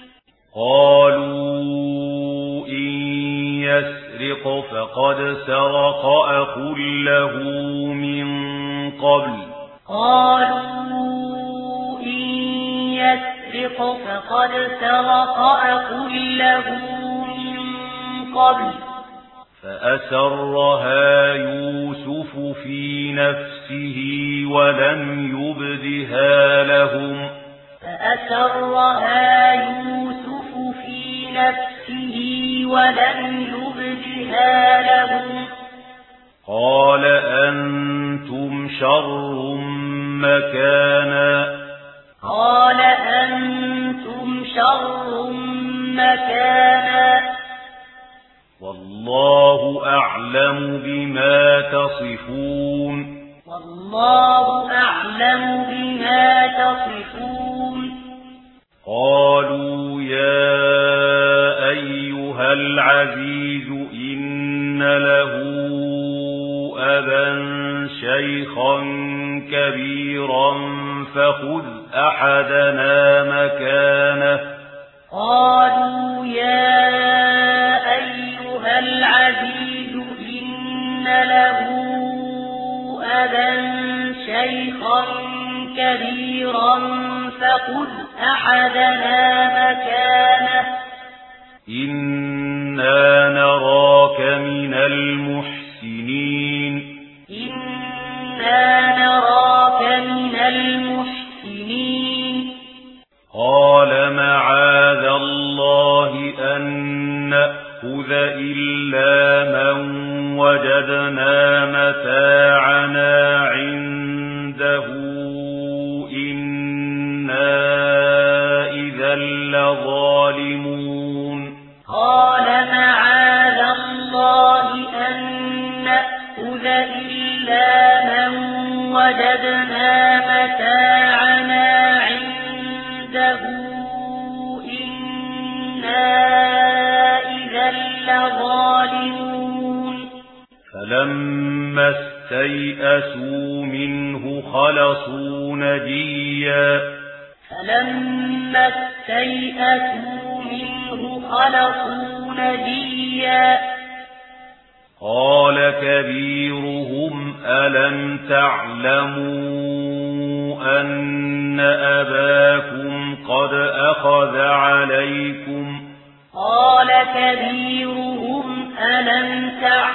A: قالوا إن يسرق فقد سرق أخ له من قبل
B: قالوا إن يسرق فقد سرق أخ له من قبل
A: فأسرها يوسف في نفسه ولم يبدها لهم
B: فأسرها يوسف في نفسه ولم يبدها لهم
A: قال أنتم شر مكانا
B: قال أنتم شر مكانا
A: والله أعلم بما تصفون
B: والله أعلم بما تصفون
A: قالوا يا أيها العزيز إن له أبا شيخا كبيرا فخذ أحدنا مكانه
B: قالوا يا أيها العزيز إن له أبا شيخا كبيرا فخذ أحدنا مكانه
A: إنا نراك من المحسنين
B: إنا نراك
A: إلا من وجدنا متاعنا عنده إنا إذا لظالمون
B: قال معاذ الله أن نأخذ إلا من وجدنا متاعنا عنده إنا إذا لظالمون
A: فلما استيئسوا منه خلصوا نجيا
B: فلما استيئسوا منه خلصوا نجيا
A: قال كبيرهم ألم تعلموا أن أباكم قد أخذ عليكم
B: قال كبيرهم ألم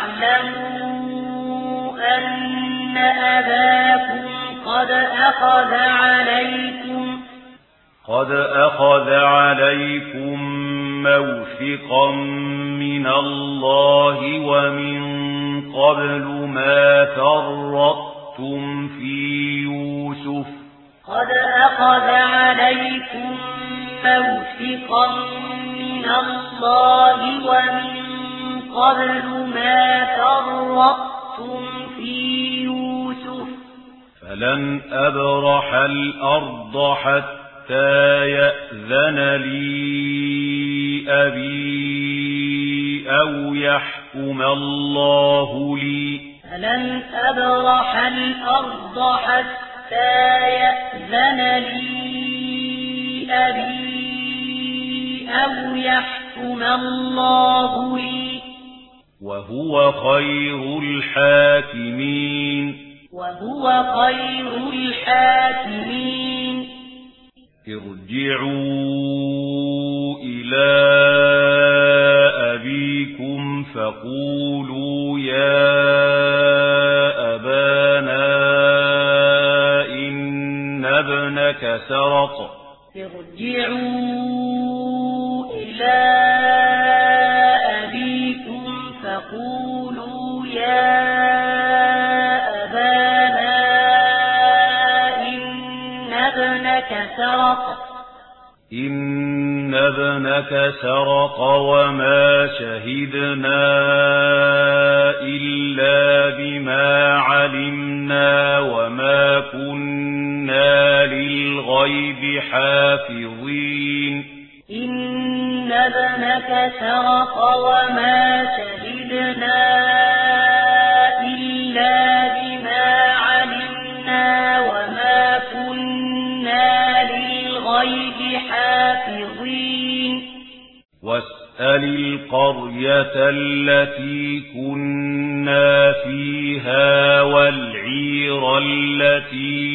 B: تعلموا أن أباكم قد أخذ عليكم
A: قد أخذ عليكم موثقا من الله ومن قبل ما فرطتم في يوسف
B: قد أخذ عليكم موثقا من الله ومن قبل ما فرطتم في يوسف
A: فلن أبرح الأرض حتى يأذن لي أبي أو يحكم الله لي
B: فلن أبرح الأرض حتى يأذن لي أبي أو يحكم الله لي
A: وهو خير الحاكمين
B: وهو خير الحاكمين
A: ارجعوا إلى أبيكم فقولوا يا أبانا إن ابنك سرق
B: ارجعوا إلى أبيكم فقولوا يا أبانا إن ابنك سرق
A: إن ابنك سرق وما شهدنا إلا بما علمنا وما كنا للغيب حافظين
B: إن ابنك سرق وما شهدنا إلا بما علمنا وما كنا للغيب حافظين
A: واسأل القرية التي كنا فيها والعير التي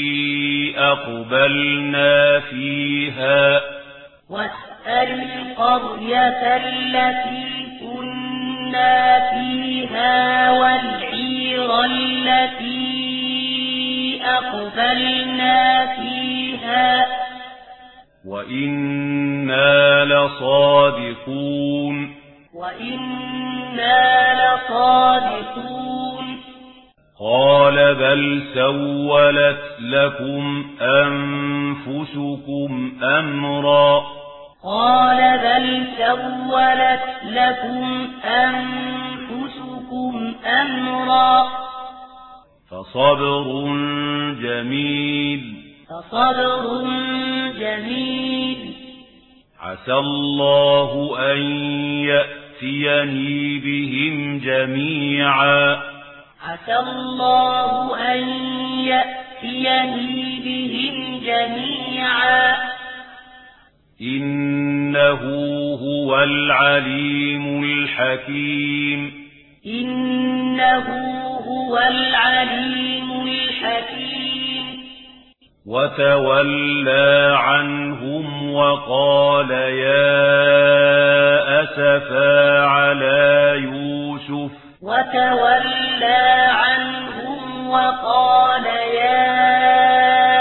A: أقبلنا فيها
B: واسأل القرية التي كنا فيها والعير التي أقبلنا فيها
A: وإنا لصادقون
B: وإنا لصادقون
A: قال بل سولت لكم أنفسكم أمرا
B: قال بل سولت لكم أنفسكم أمرا
A: فصبر جميل
B: فصبر جميل
A: عسى الله أن يأتيني بهم جميعا
B: عسى الله أن يأتيني بهم جميعا
A: إنه هو العليم الحكيم
B: إنه هو العليم الحكيم
A: وتولى عنهم وقال يا أسفا على يوسف
B: وتولى عنهم وقال يا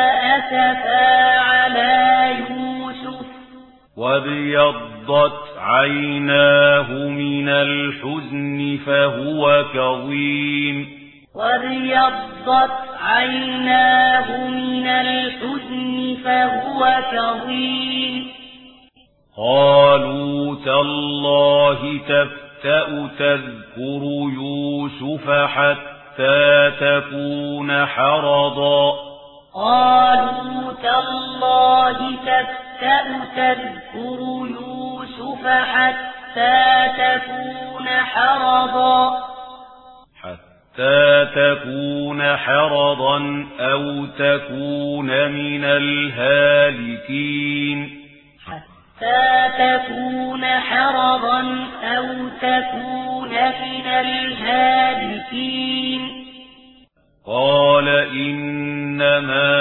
B: أسفا على يوسف
A: وابيضت عيناه من الحزن فهو كظيم
B: وابيضت عيناه من الحزن فهو كظيم
A: قالوا تالله تفتأ تذكر يوسف حتى تكون حرضا
B: قالوا تالله تفتأ تذكر يوسف حتى تكون حرضا
A: حتى تكون حرضا أو تكون من الهالكين
B: حتى تكون حرضا أو تكون من الهالكين
A: قال إنما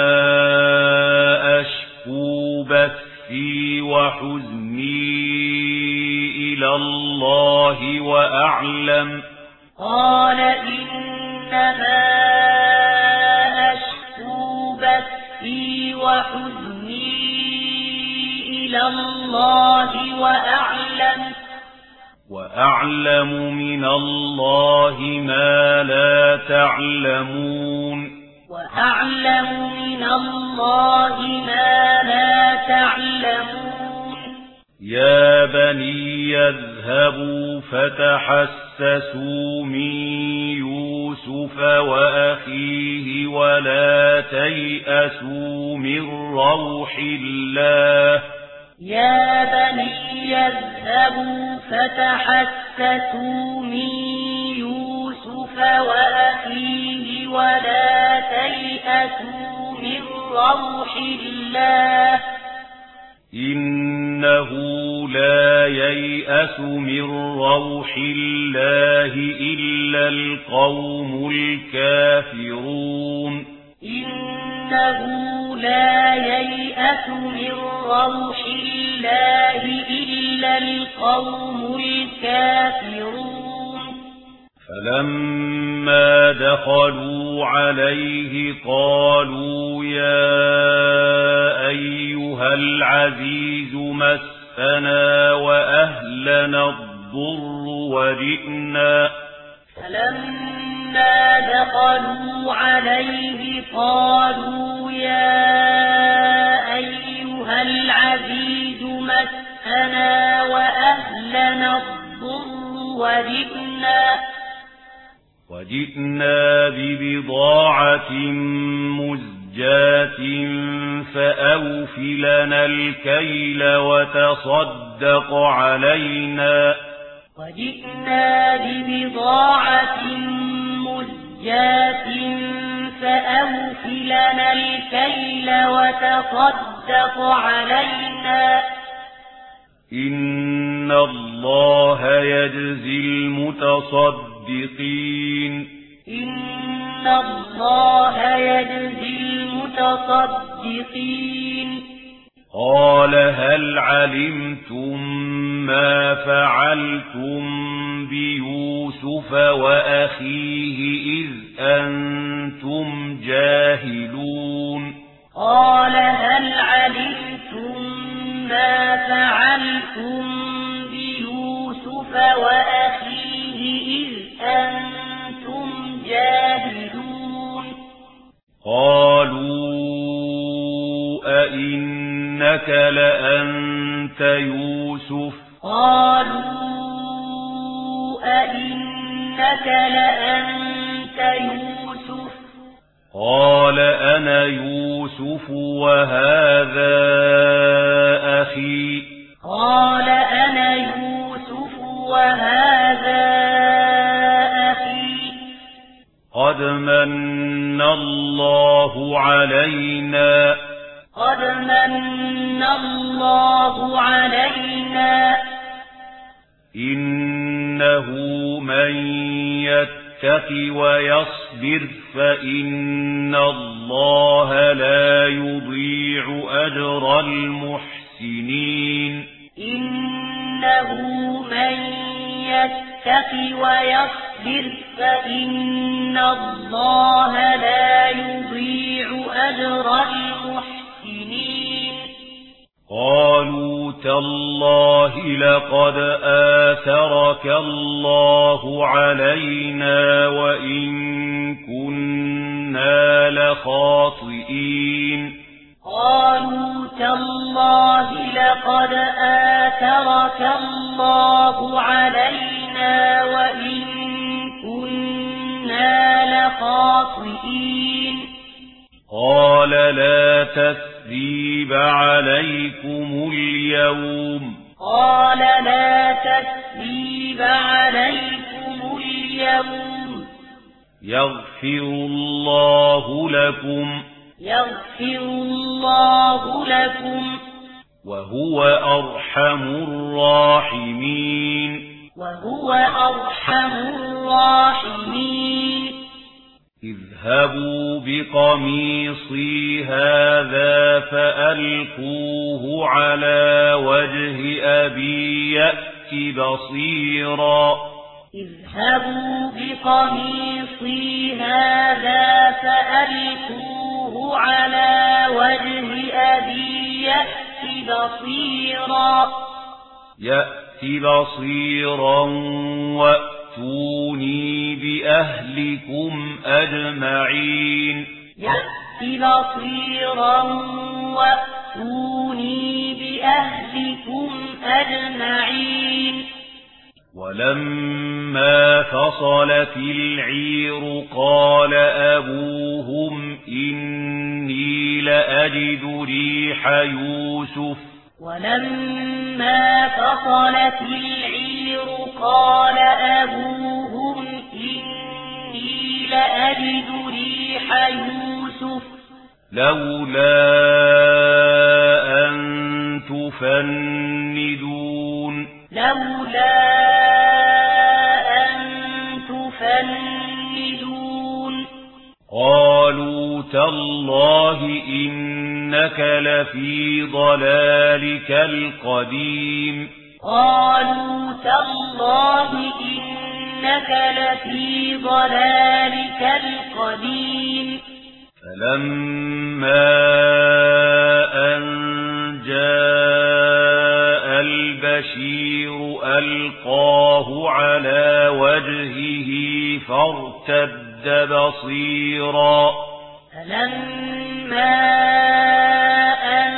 A: أشكو بثي وحزني إلى الله وأعلم
B: قال إنما أشكو بثي وحزني إلى الله وأعلم
A: وأعلم من الله ما لا تعلمون
B: وأعلم من الله ما لا تعلمون
A: يا بني يذهبوا فتحسسوا من يوسف وأخيه ولا تيأسوا من روح الله
B: يا بني يذهبوا فتحسسوا من يوسف وأخيه ولا تيأسوا من روح الله
A: إنه لا ييأس من روح الله إلا القوم الكافرون
B: إنه لا ييأس من روح الله إلا القوم الكافرون
A: فلما دخلوا عليه قالوا يا أيها العزيز مسنا وأهلنا الضر وجئنا
B: فلما دخلوا عليه قالوا يا أيها العزيز مسنا وأهلنا الضر وجئنا
A: وجئنا ببضاعة مزجاة فأوف لنا الكيل وتصدق علينا
B: وجئنا ببضاعة مزجاة فأوف لنا الكيل وتصدق علينا
A: إن الله يجزي المتصدقين
B: إن الله يجزي المتصدقين
A: قال هل علمتم ما فعلتم بيوسف وأخيه إذ أنتم جاهلون
B: قال هل علمتم ما فعلتم بيوسف وأخيه إذ أنتم جاهلون
A: قالوا أئنك لأنت يوسف
B: قالوا أئنك لأنت يوسف
A: قال أنا يوسف وهذا أخي
B: قال أنا يوسف وهذا أخي
A: قد من الله علينا
B: قد من الله علينا
A: إنه من يتق ويصبر فإن الله لا يضيع أجر المحسنين
B: إنه من يتق ويصبر فإن الله لا يضيع أجر المحسنين
A: قالوا تالله لقد آثرك الله علينا وإن كنا لخاطئين
B: قالوا تالله لقد آثرك الله علينا وإن كنا لخاطئين
A: قال لا تثريب عليكم اليوم
B: قال لا تثريب عليكم اليوم
A: يغفر الله لكم
B: يغفر الله لكم
A: وهو أرحم الراحمين
B: وهو أرحم الراحمين
A: اذهبوا بقميصي هذا فألقوه على وجه أبي يأت بصيرا
B: اذهبوا بقميصي هذا فألقوه على وجه أبي يأت بصيرا
A: يأت بصيرا وأتوني بأهلكم أجمعين
B: يأت بصيرا وأتوني بأهلكم أجمعين
A: ولما فصلت العير قال أبوهم إني لأجد ريح يوسف
B: ولما فصلت العير قال أبوهم إني لأجد ريح يوسف
A: لولا أن تفندون
B: لولا أن تفندون
A: قالوا تالله إنك لفي ضلالك القديم
B: قالوا تالله إنك لفي ضلالك القديم
A: فلما أن جاء البشير ألقاه على وجهه فارتد بصيرا
B: فلما أن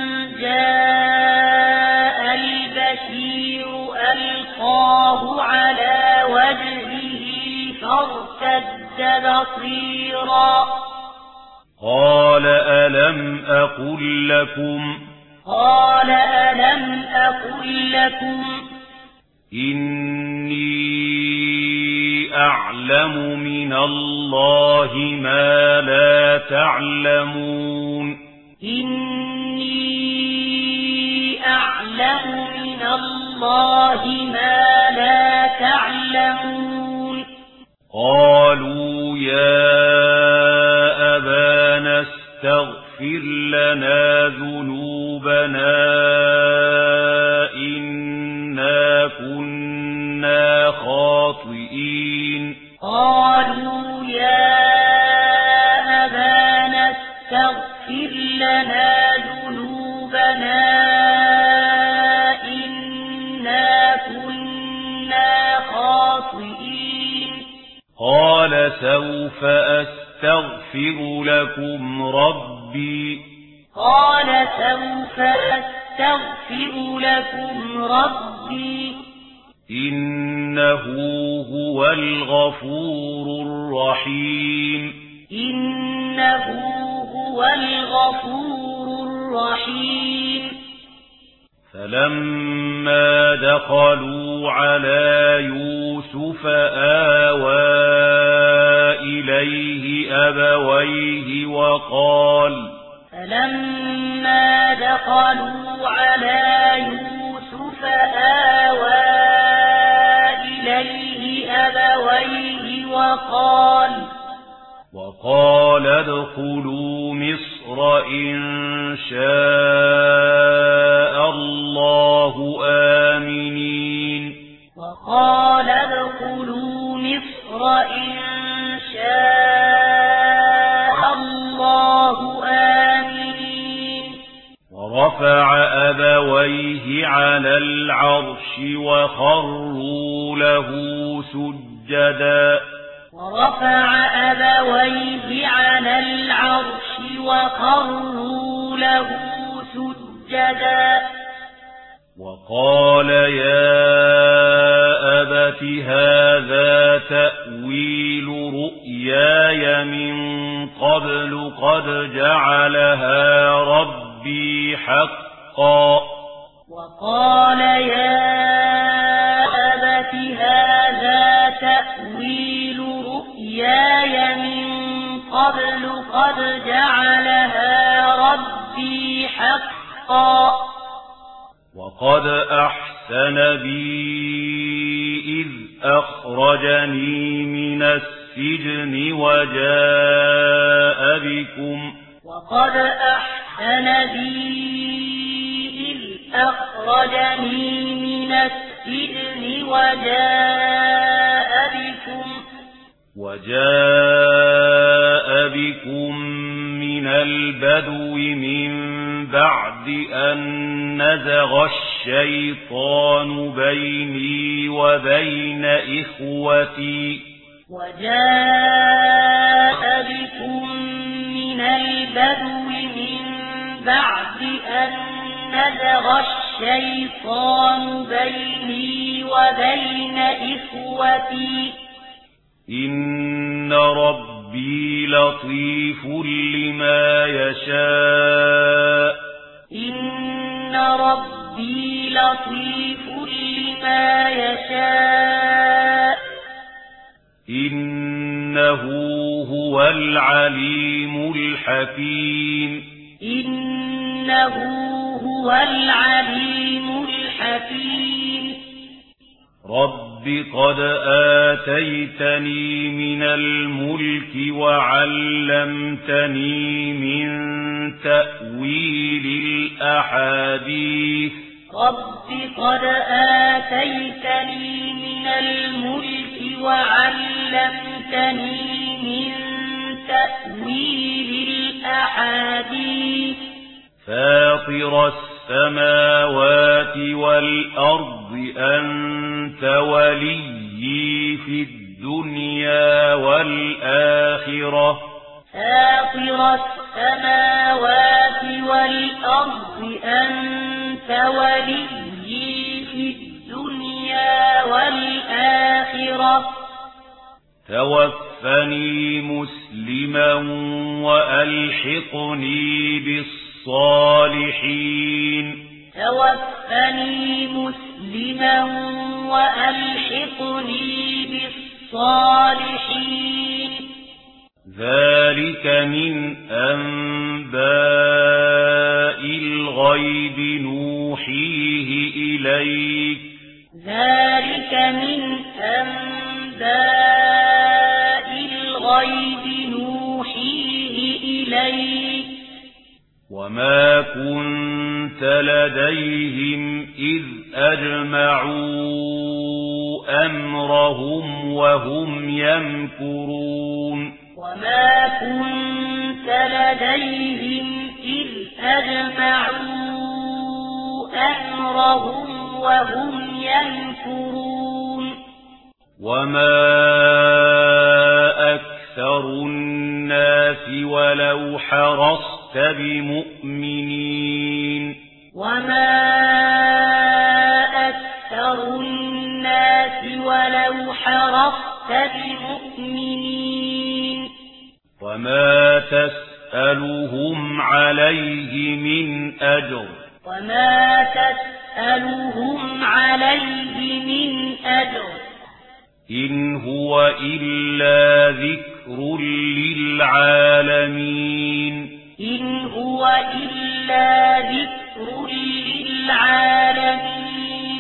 B: جاء البشير ألقاه على وجهه فارتد بصيرا
A: قال ألم أقل لكم
B: قال ألم أقل لكم
A: إني أعلم من الله ما لا تعلمون
B: إني أعلم من الله ما لا تعلمون
A: قالوا يا أبانا استغفر لنا ذنوبنا إنا كنا خاطئين
B: قالوا يا أبانا استغفر لنا ذنوبنا إنا كنا خاطئين قال
A: سوف أستغفر لكم ربي
B: قال سوف أستغفر لكم ربي
A: إنه هو الغفور الرحيم
B: إنه هو الغفور الرحيم
A: فلما دخلوا على يوسف آوى إليه أبويه وقال
B: فلما دخلوا على يوسف آوى إليه أبويه وقال
A: وقال ادخلوا مصر إن شاء الله آمنين
B: وقال ادخلوا مصر إن شاء الله آمنين
A: ورفع سجدا
B: ورفع أبويه على العرش وخروا له سجدا
A: وقال يا أبت هذا تأويل رؤياي من قبل قد جعلها ربي حقا
B: وقال يا أبت هذا تأويل رؤياي من قبل قد جعلها ربي حقا
A: وقد أحسن بي إذ أخرجني من السجن وجاء بكم
B: وقد أحسن بي إذ أخرجني من السجن وجاء بكم
A: وجاء بكم من البدو من بعد أن نزغ الشيطان بيني وبين إخوتي
B: وجاء بكم من البدو من بعد أن نزغ الشيطان بيني وبين إخوتي
A: إن ربي لطيف لما يشاء
B: إن ربي لطيف لما يشاء
A: إنه هو العليم الحكيم
B: إنه هو العليم الحكيم
A: رب قد آتيتني من الملك وعلمتني من تأويل الأحاديث
B: رب قد آتيتني من الملك وعلمتني من تأويل الأحاديث
A: فاطر السماوات والأرض أنت وليي في الدنيا والآخرة
B: فاطر السماوات والأرض أنت وليي في الدنيا والآخرة
A: توفني مسلما وألحقني بالصالحين
B: توفني مسلما وألحقني بالصالحين
A: ذلك من أنباء الغيب نوحيه إليك
B: ذلك من أنباء الغيب نوحيه إليك
A: وما كنت لديهم إذ أجمعوا أمرهم وهم يمكرون
B: وما كنت لديهم إذ أجمعوا أمرهم وهم يمكرون
A: وما أكثر الناس ولو حرصت بمؤمنين
B: وما أكثر الناس ولو حرصت بمؤمنين
A: وما تسألهم عليه من أجر
B: وما تسألهم عليه من أجر
A: إن هو إلا ذكر للعالمين
B: إن هو إلا ذكر للعالمين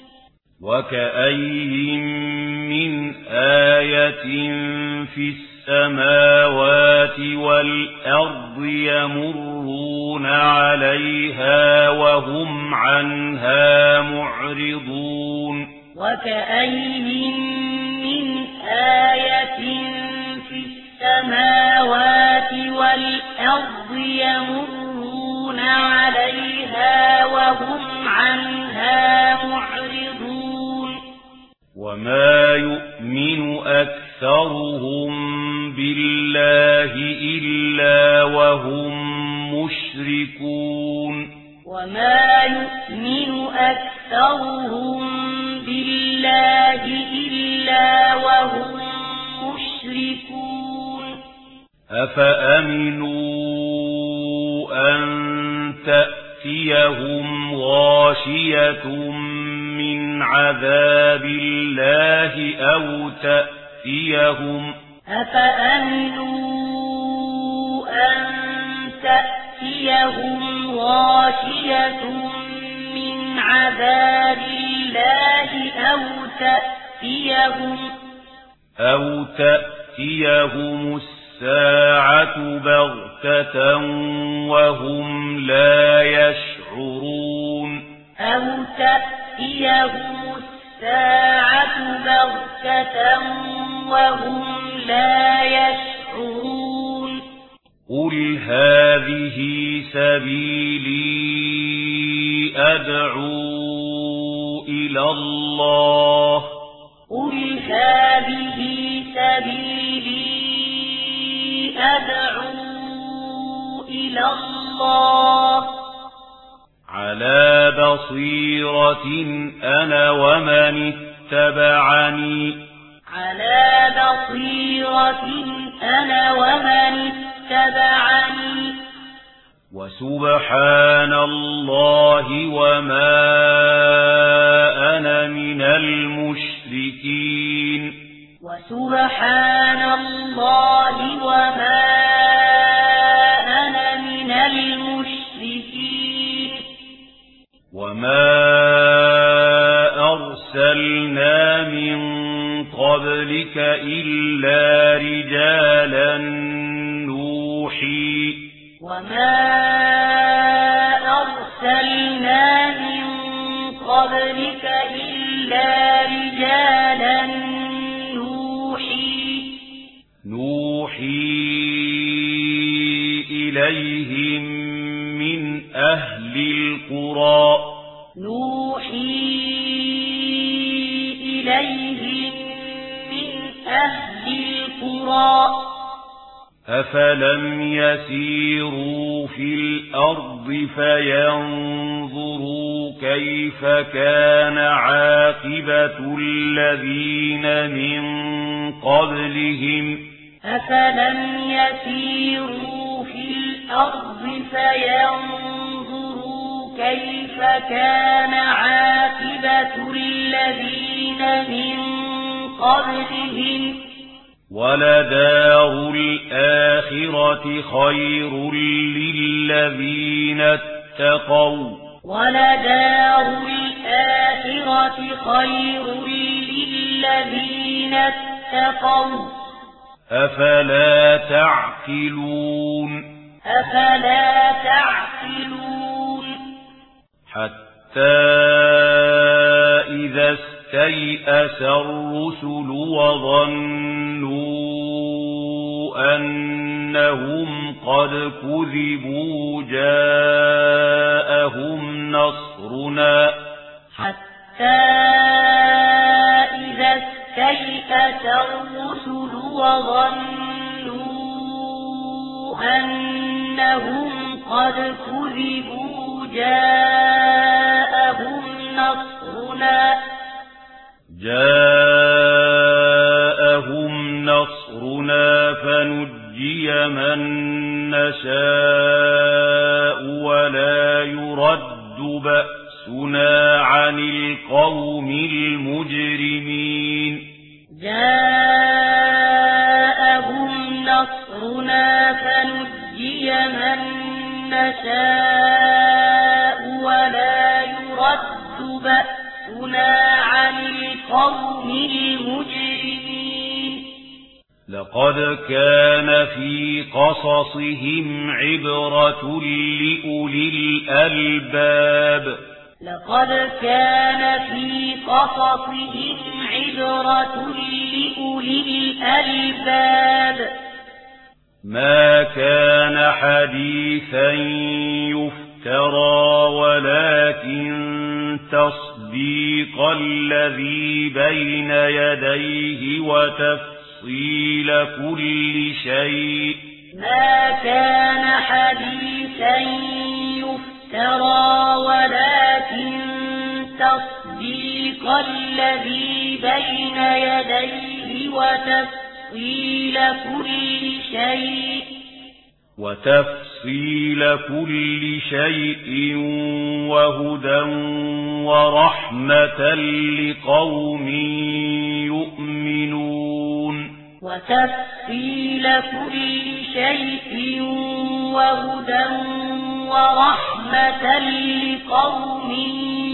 A: وكأين من آية في السماوات والأرض يمرون عليها وهم عنها معرضون
B: وكأين من آية في السماوات والأرض يمرون عليها وهم عنها معرضون
A: وما يؤمن أكثرهم بالله إلا وهم مشركون
B: وما يؤمن أكثرهم بالله إلا وهم مشركون
A: أفأمنوا أن تأتيهم غاشية من عذاب الله أو تأتيهم
B: أفأمنوا أن تأتيهم غاشية من عذاب الله أو تأتيهم
A: أو تأتيهم الساعة بغتة وهم لا يشعرون
B: أو تأتيهم الساعة بغتة وهم لا يشعرون
A: قل هذه سبيلي أدعو إلى الله
B: قل هذه سبيلي أدعو إلى الله
A: على بصيرة أنا ومن اتبعني
B: على بصيرة أنا ومن اتبعني
A: وسبحان الله وما أنا من المشركين
B: وسبحان الله وما أنا من المشركين
A: وما أرسلنا من قبلك إلا رجالا نوحي
B: وما أرسلنا من قبلك إلا رجالا نوحي
A: نوحي إليهم من أهل القرى
B: نوحي إليهم من أهل القرى
A: أفلم يسيروا في الأرض فينظروا كيف كان عاقبة الذين من قبلهم
B: أفلم يسيروا في الأرض فينظروا كيف كان عاقبة الذين من قبلهم
A: ولدار الآخرة خير للذين اتقوا
B: ولدار الآخرة خير للذين اتقوا
A: أفلا تعقلون
B: أفلا تعقلون
A: حتى إذا استيأس الرسل وظنوا أنهم قد كذبوا جاءهم نصرنا
B: حتى إذا استيأس الرسل وظنوا أنهم قد كذبوا جاءهم نصرنا
A: جاءهم نصرنا فنجي من نشاء ولا يرد بأسنا عن القوم المجرمين
B: جاءهم نصرنا فنجي من نشاء ولا يرد بأسنا عن القوم المجرمين
A: لقد كان في قصصهم عبرة لأولي الألباب
B: لقد كان في قصصهم عبرة لأولي الألباب
A: ما كان حديثا يفترى ولكن تصديق تصديق الذي بين يديه وتفصيل كل شيء
B: ما كان حديثا يفترى ولكن تصديق الذي بين يديه وتفصيل كل شيء
A: وتفصيل كل شيء وهدى ورحمة لقوم يؤمنون
B: وتفصيل كل شيء وهدى ورحمة لقوم